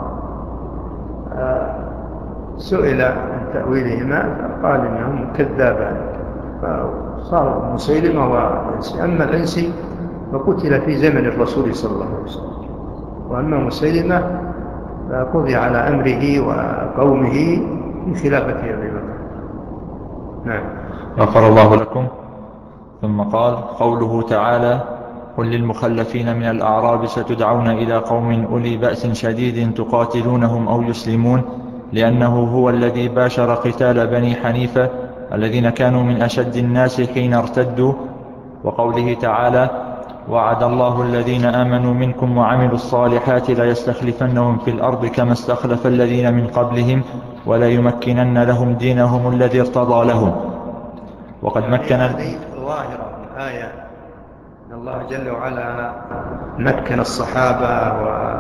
S2: سئل عن تأويلهما فقال إنهم كذابان، فصار مسيلمة وعنسي. أما العنسي فقتل في زمن الرسول صلى الله عليه وسلم، وأما مسيلمة فقضي على أمره وقومه في خلافة أبي بكر. نعم.
S1: غفر الله لكم. ثم قال: قوله تعالى: قل للمخلفين من الأعراب ستدعون إلى قوم أولي بأس شديد تقاتلونهم أو يسلمون، لأنه هو الذي باشر قتال بني حنيفة الذين كانوا من أشد الناس حين ارتدوا. وقوله تعالى: وعد الله الذين آمنوا منكم وعملوا الصالحات ليستخلفنهم في الأرض كما استخلف الذين من قبلهم وليمكنن لهم دينهم الذي ارتضى لهم. وقد مكن
S2: ظاهرة الآية أن الله جل وعلا مكن الصحابة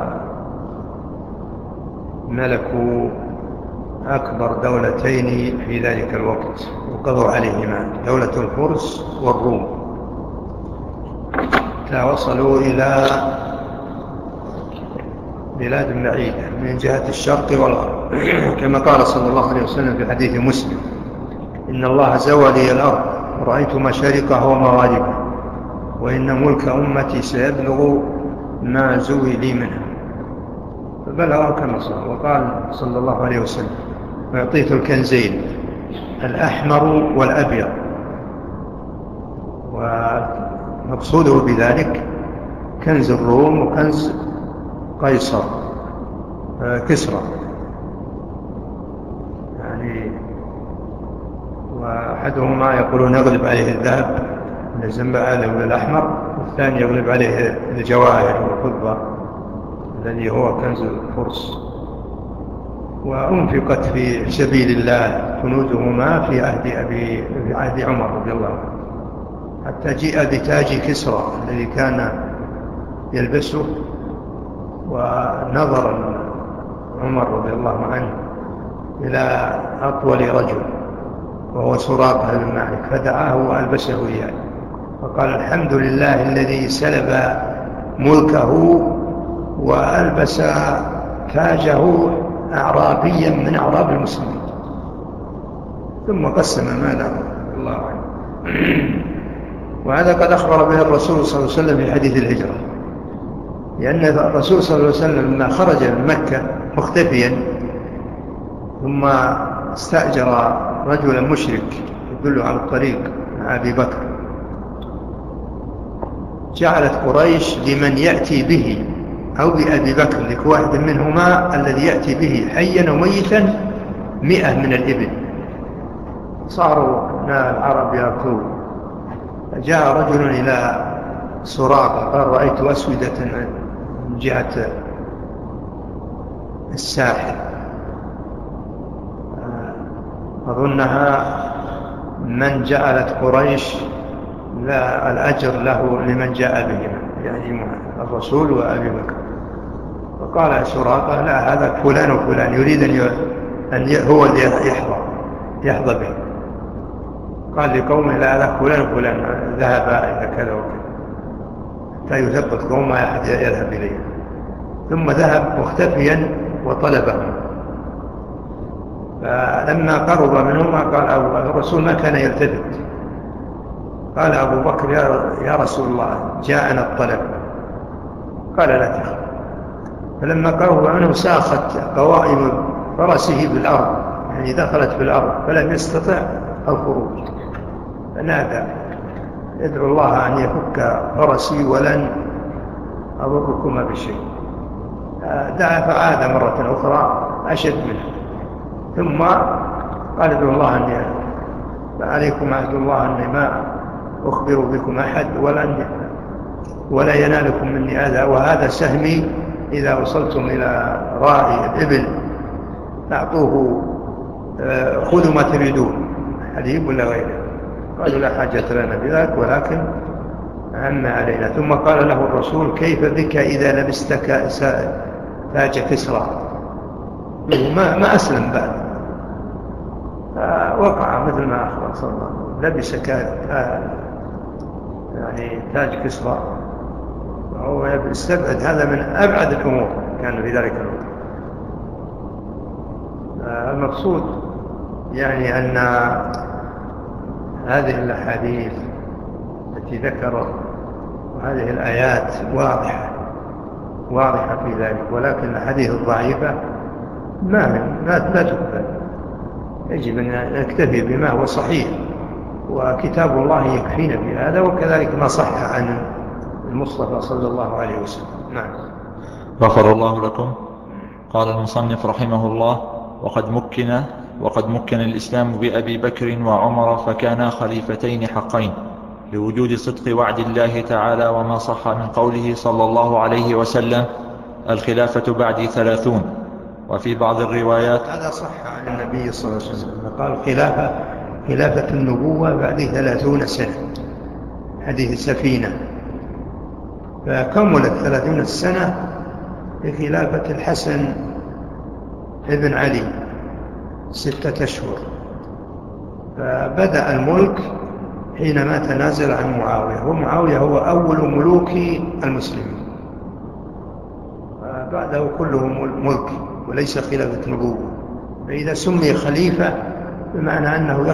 S2: وملكوا أكبر دولتين في ذلك الوقت وقضوا عليهما، دولة الفرس والروم، وصلوا إلى بلاد بعيدة من جهة الشرق والغرب، كما قال صلى الله عليه وسلم في حديث مسلم: إن الله زوى لي الأرض ورأيت مشارقها ومغاربها، وإن ملك أمتي سيبلغ ما زوي لي منها. فبلغ كما صار. وقال صلى الله عليه وسلم: وأعطيت الكنزين الأحمر والأبيض. ومقصوده بذلك كنز الروم وكنز قيصر كسرى يعني، وأحدهما يقولون يغلب عليه الذهب الزنبعالي والأحمر، والثاني يغلب عليه الجواهر والفضة الذي هو كنز الفرس. وأنفقت في سبيل الله كنوزهما في عهد عمر رضي الله عنه، حتى جيء بتاج كسرى الذي كان يلبسه. ونظر عمر رضي الله عنه إلى أطول رجل وهو سراقة بن مالك، فدعاه وألبسه إياه، فقال: الحمد لله الذي سلب ملكه وألبس تاجه أعرابيا من أعراب المسلمين. ثم قسم ماله الله عنه. وهذا قد أخبر به الرسول صلى الله عليه وسلم في حديث الهجرة، لأن الرسول صلى الله عليه وسلم لما خرج من مكة مختفيا ثم استأجر رجلا مشرك يدل على الطريق مع أبي بكر، جعلت قريش لمن يأتي به أو بأبي بكر لك واحد منهما الذي يأتي به حيا وميتا 100 من الإبل. صاروا العرب يأكلون. جاء رجل إلى سراقة قال: رأيت أسودة من جهة الساحل، أظنها من جعلت قريش لا الأجر له لمن جاء بهما، يعني الرسول وأبي بكر. فقال سراقة: لا، هذا فلان وفلان يريد أن هو اللي يحظى به. قال لقومه: لا، هذا فلان وفلان ذهب إلى كذا وكذا، حتى يثبت قوم ما أحد يذهب إليه. ثم ذهب مختفيا وطلبهم، فلما قرب منهما قال الرسول ما كان يلتفت. قال أبو بكر: يا رسول الله، جاءنا الطلب. قال: لا تخف. فلما قرب منه ساخت قوائم فرسه بالأرض، يعني دخلت في الأرض، فلم يستطع الخروج. فنادى: ادعو الله أن يفك فرسي ولن أضركما بشيء. دعا فعاد مرة أخرى أشد منه، ثم قال: ادعو الله أن فعليكم عهد الله أني ما أخبر بكم أحد ولا ينالكم مني أذى، وهذا سهمي إذا وصلتم إلى راعي الإبل أعطوه خذوا ما تريدون، حليب ولا غيره. قالوا لا حاجة لنا بذلك، ولكن أهم علينا. ثم قال له الرسول كيف بك إذا لبست تاج كسرى؟ ما أسلم بعد، وقع مثل ما أخبر صلى الله عليه وسلم، لبس يعني تاج كسرى. وهو استبعد هذا من أبعد الأمور كان في ذلك الوقت. المقصود يعني أن هذه الأحاديث التي ذكرت وهذه الآيات واضحة في ذلك، ولكن الأحاديث الضعيفة لا تقبل. يجب أن نكتفي بما هو صحيح، وكتاب الله يكفينا بهذا، وكذلك ما صح عن المصطفى صلى الله عليه وسلم. نعم.
S1: غفر الله لكم. قال المصنف رحمه الله: وقد مكن الإسلام بأبي بكر وعمر فكانا خليفتين حقين، لوجود صدق وعد الله تعالى وما صح من قوله صلى الله عليه وسلم: الخلافة بعدي 30. وفي بعض الروايات
S2: هذا صح عن النبي صلى الله عليه وسلم، قال خلافة النبوة بعد 30 سنة، حديث السفينة. فكملت 30 سنة بخلافة الحسن ابن علي 6 أشهر. فبدأ الملك حينما تنازل عن معاوية، ومعاوية هو أول ملوك المسلمين، بعده كله ملك وليس خلافة نبوة. فإذا سمي خليفة بمعنى أنه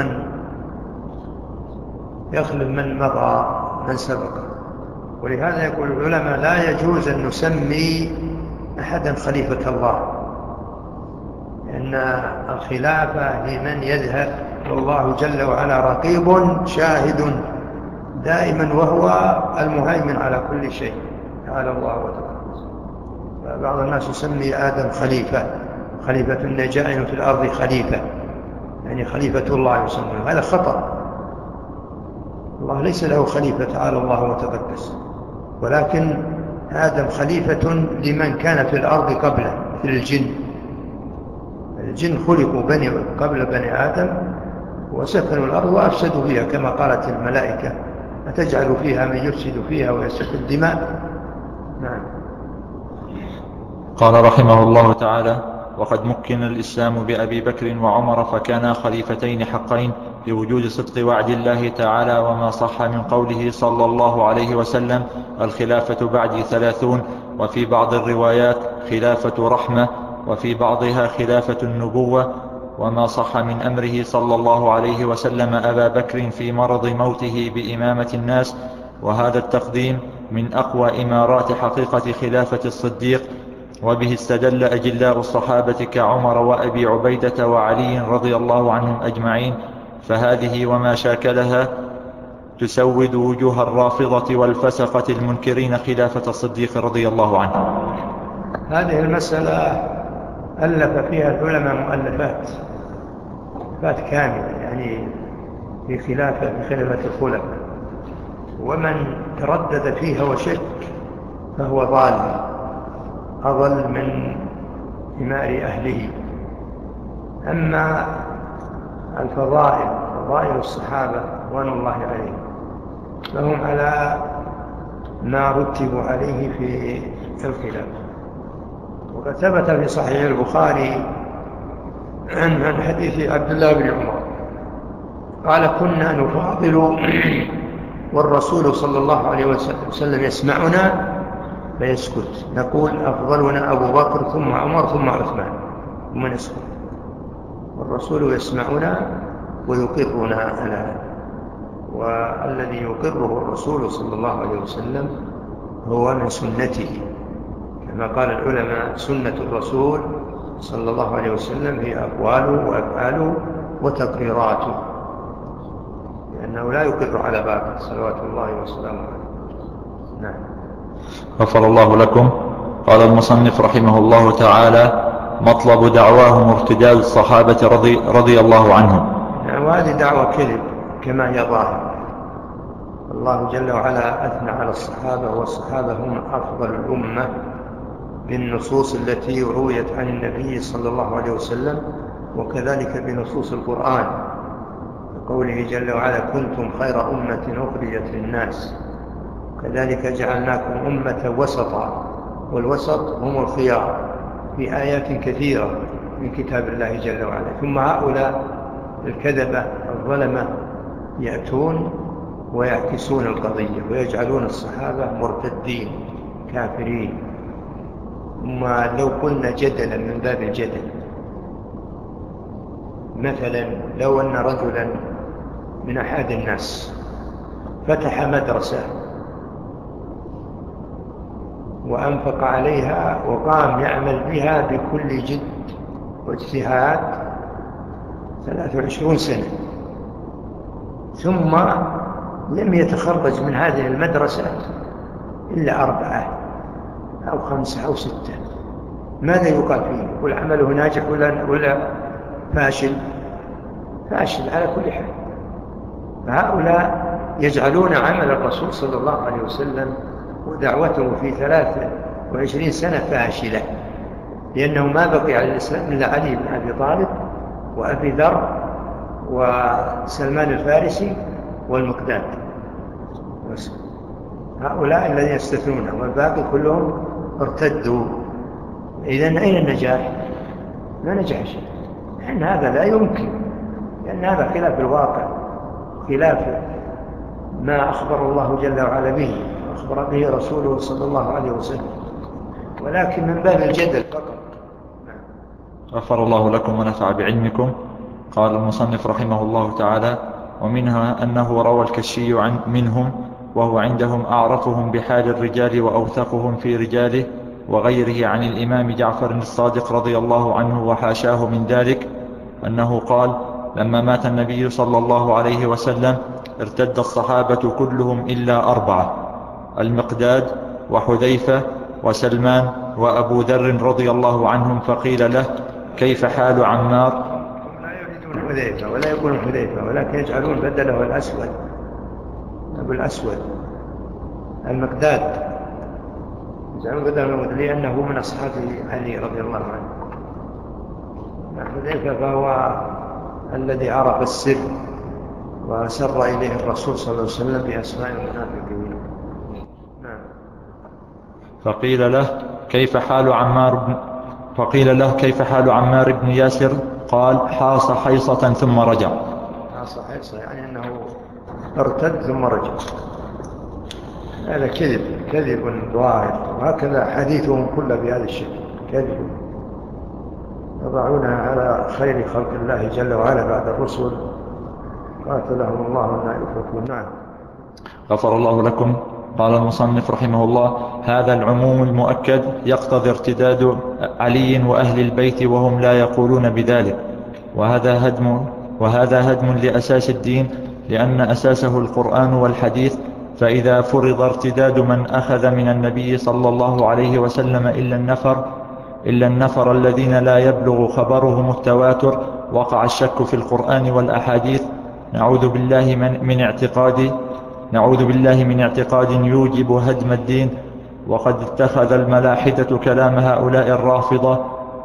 S2: يخلف من مضى، من سبق. ولهذا يقول العلماء لا يجوز أن نسمي أحدا خليفة الله، لأن الخلافة لمن يذهب، والله جل وعلا رقيب شاهد دائما، وهو المهيمن على كل شيء، تعالى الله وتعالى. فبعض الناس يسمي آدم خليفة النجائن في الأرض خليفة، يعني خليفة الله يسمونه، هذا خطأ. الله ليس له خليفة تعالى الله وتقدس، ولكن آدم خليفة لمن كان في الأرض قبله، مثل الجن خلقوا قبل بني آدم وسكنوا الأرض وأفسدوا فيها، كما قالت الملائكة: أتجعل فيها من يفسد فيها ويسفك الدماء. نعم.
S1: قال رحمه الله تعالى: وقد مكن الإسلام بأبي بكر وعمر فكانا خليفتين حقين، لوجود صدق وعد الله تعالى وما صح من قوله صلى الله عليه وسلم: الخلافة بعدي 30. وفي بعض الروايات خلافة رحمة، وفي بعضها خلافة النبوة، وما صح من أمره صلى الله عليه وسلم أبا بكر في مرض موته بإمامة الناس. وهذا التقديم من أقوى إمارات حقيقة خلافة الصديق، وبه استدل أجلاء الصحابة كعمر وأبي عبيدة وعلي رضي الله عنهم أجمعين. فهذه وما شاكلها تسود وجوه الرافضة والفسقة المنكرين خلافة الصديق رضي الله عنه.
S2: هذه المسألة ألف فيها العلماء مؤلفات كاملة، يعني في خلافة الخلفاء، ومن تردد فيها وشك فهو ضال، أضل من حمار أهله. أما فضائل الصحابة رضوان الله عليهم فهم على ما رتبوا عليه في الخلافة. وقد ثبت في صحيح البخاري عن حديث عبد الله بن عمر قال: كنا نفاضل والرسول صلى الله عليه وسلم يسمعنا فيسكت، نقول: أفضلنا أبو بكر ثم عمر ثم عثمان، ثم نسكت، والرسول يسمعنا ويقرنا على هذا. والذي يقره الرسول صلى الله عليه وسلم هو من سنته، كما قال العلماء: سنة الرسول صلى الله عليه وسلم هي أقواله وأفعاله وتقريراته، لأنه لا يقر على بابه صلوات الله وسلامه عليه. نعم.
S1: غفر الله لكم. قال المصنف رحمه الله تعالى: مطلب دعواهم ارتداد الصحابة رضي الله عنهم.
S2: وهذه دعوة كذب كما هي ظاهرة. الله جل وعلا أثنى على الصحابة، والصحابة هم أفضل الأمة بالنصوص التي رويت عن النبي صلى الله عليه وسلم، وكذلك بنصوص القرآن، قوله جل وعلا: كنتم خير أمة أخرجت للناس، كذلك جعلناكم أمة وسطا، والوسط هم الخيار في آيات كثيرة من كتاب الله جل وعلا. ثم هؤلاء الكذبة الظلمة يأتون ويعكسون القضية ويجعلون الصحابة مرتدين كافرين. ثم لو قلنا جدلا من باب الجدل، مثلا لو أن رجلا من أحد الناس فتح مدرسة وأنفق عليها وقام يعمل بها بكل جد واجتهاد 23 سنة، ثم لم يتخرج من هذه المدرسة إلا 4 أو 5 أو 6، ماذا يقال فيه؟ يقول عمله ناجح ولا فاشل؟ فاشل على كل حال. فهؤلاء يجعلون عمل الرسول صلى الله عليه وسلم ودعوته في 23 سنة فاشلة، لأنه ما بقي على الإسلام إلا علي بن أبي طالب وأبي ذر وسلمان الفارسي والمقداد، هؤلاء الذين يستثنون، والباقي كلهم ارتدوا. إذن أين النجاح؟ ما نجح شيء، لأن هذا لا يمكن، لأن هذا خلاف الواقع، خلاف ما أخبر الله جل وعلا به وأخبر به رسوله صلى الله عليه وسلم، ولكن من باب الجدل فقط.
S1: غفر الله لكم ونفع بعلمكم. قال المصنف رحمه الله تعالى: ومنها أنه روى الكشي منهم، وهو عندهم أعرفهم بحال الرجال وأوثقهم في رجاله وغيره، عن الإمام جعفر الصادق رضي الله عنه وحاشاه من ذلك، أنه قال: لما مات النبي صلى الله عليه وسلم ارتد الصحابة كلهم إلا 4: المقداد وحذيفة وسلمان وأبو ذر رضي الله عنهم، فقيل له: كيف حال عمار؟
S2: لا يريدون حذيفة ولا يقولون حذيفة، ولكن يجعلون بدله الأسود، أبو الأسود المقداد، يجعلون بدله لأنه من أصحاب علي رضي الله عنه. حذيفة فهو الذي عرف السر وسر إليه الرسول صلى الله عليه وسلم بأسماء المنافقين.
S1: فقيل له: كيف حال عمار بن ياسر؟ قال: حاص حيصة ثم رجع.
S2: حاص حيصة يعني أنه ارتد ثم رجع. هذا كذب ظاهر، وهكذا حديثهم كله بهذا الشكل، كذب يضعونها على خير خلق الله جل وعلا بعد الرسل، قاتلهم الله ولا يفكون. نعم.
S1: غفر الله لكم. قال المصنف رحمه الله: هذا العموم المؤكد يقتضي ارتداد علي وأهل البيت وهم لا يقولون بذلك، وهذا هدم لأساس الدين، لأن أساسه القرآن والحديث. فإذا فرض ارتداد من أخذ من النبي صلى الله عليه وسلم إلا النفر الذين لا يبلغ خبرهم التواتر، وقع الشك في القرآن والأحاديث. نعوذ بالله من اعتقاد يوجب هدم الدين. وقد اتخذ الملاحدة كلام هؤلاء الرافضة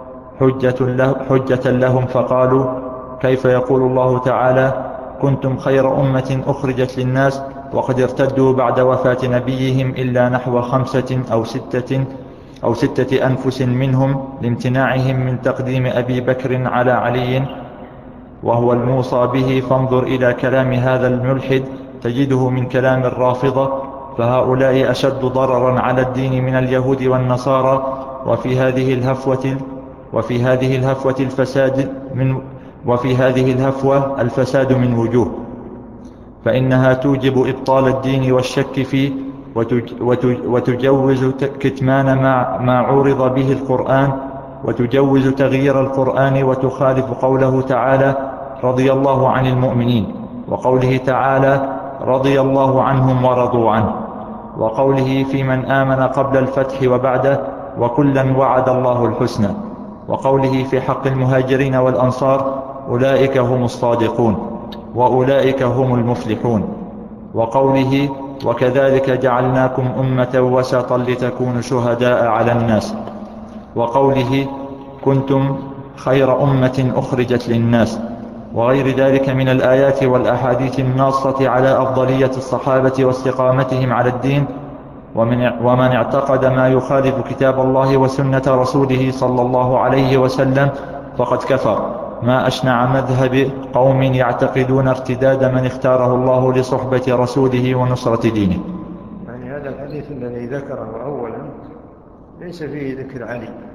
S1: حجة لهم، فقالوا: كيف يقول الله تعالى: كنتم خير أمة أخرجت للناس، وقد ارتدوا بعد وفاة نبيهم إلا نحو 5 أو 6 أنفس منهم، لامتناعهم من تقديم أبي بكر على علي وهو الموصى به. فانظر إلى كلام هذا الملحد تجده من كلام الرافضة، فهؤلاء أشد ضررا على الدين من اليهود والنصارى. وفي هذه الهفوة الفساد من وجوه، فإنها توجب إبطال الدين والشك فيه، وتجوز كتمان ما عورض به القرآن، وتجوز تغيير القرآن، وتخالف قوله تعالى: رضي الله عن المؤمنين، وقوله تعالى: رضي الله عنهم ورضوا عنه، وقوله: في من آمن قبل الفتح وبعده، وكلا وعد الله الحسنى، وقوله في حق المهاجرين والأنصار: أولئك هم الصادقون وأولئك هم المفلحون، وقوله: وكذلك جعلناكم أمة وسطا لتكونوا شهداء على الناس، وقوله كنتم خير أمة أخرجت للناس، وغير ذلك من الآيات والأحاديث الناصة على أفضلية الصحابة واستقامتهم على الدين. ومن اعتقد ما يخالف كتاب الله وسنة رسوله صلى الله عليه وسلم فقد كفر. ما أشنع مذهب قوم يعتقدون ارتداد من اختاره الله لصحبة رسوله ونصرة دينه.
S2: يعني هذا الحديث الذي ذكره أولا ليس فيه ذكر علي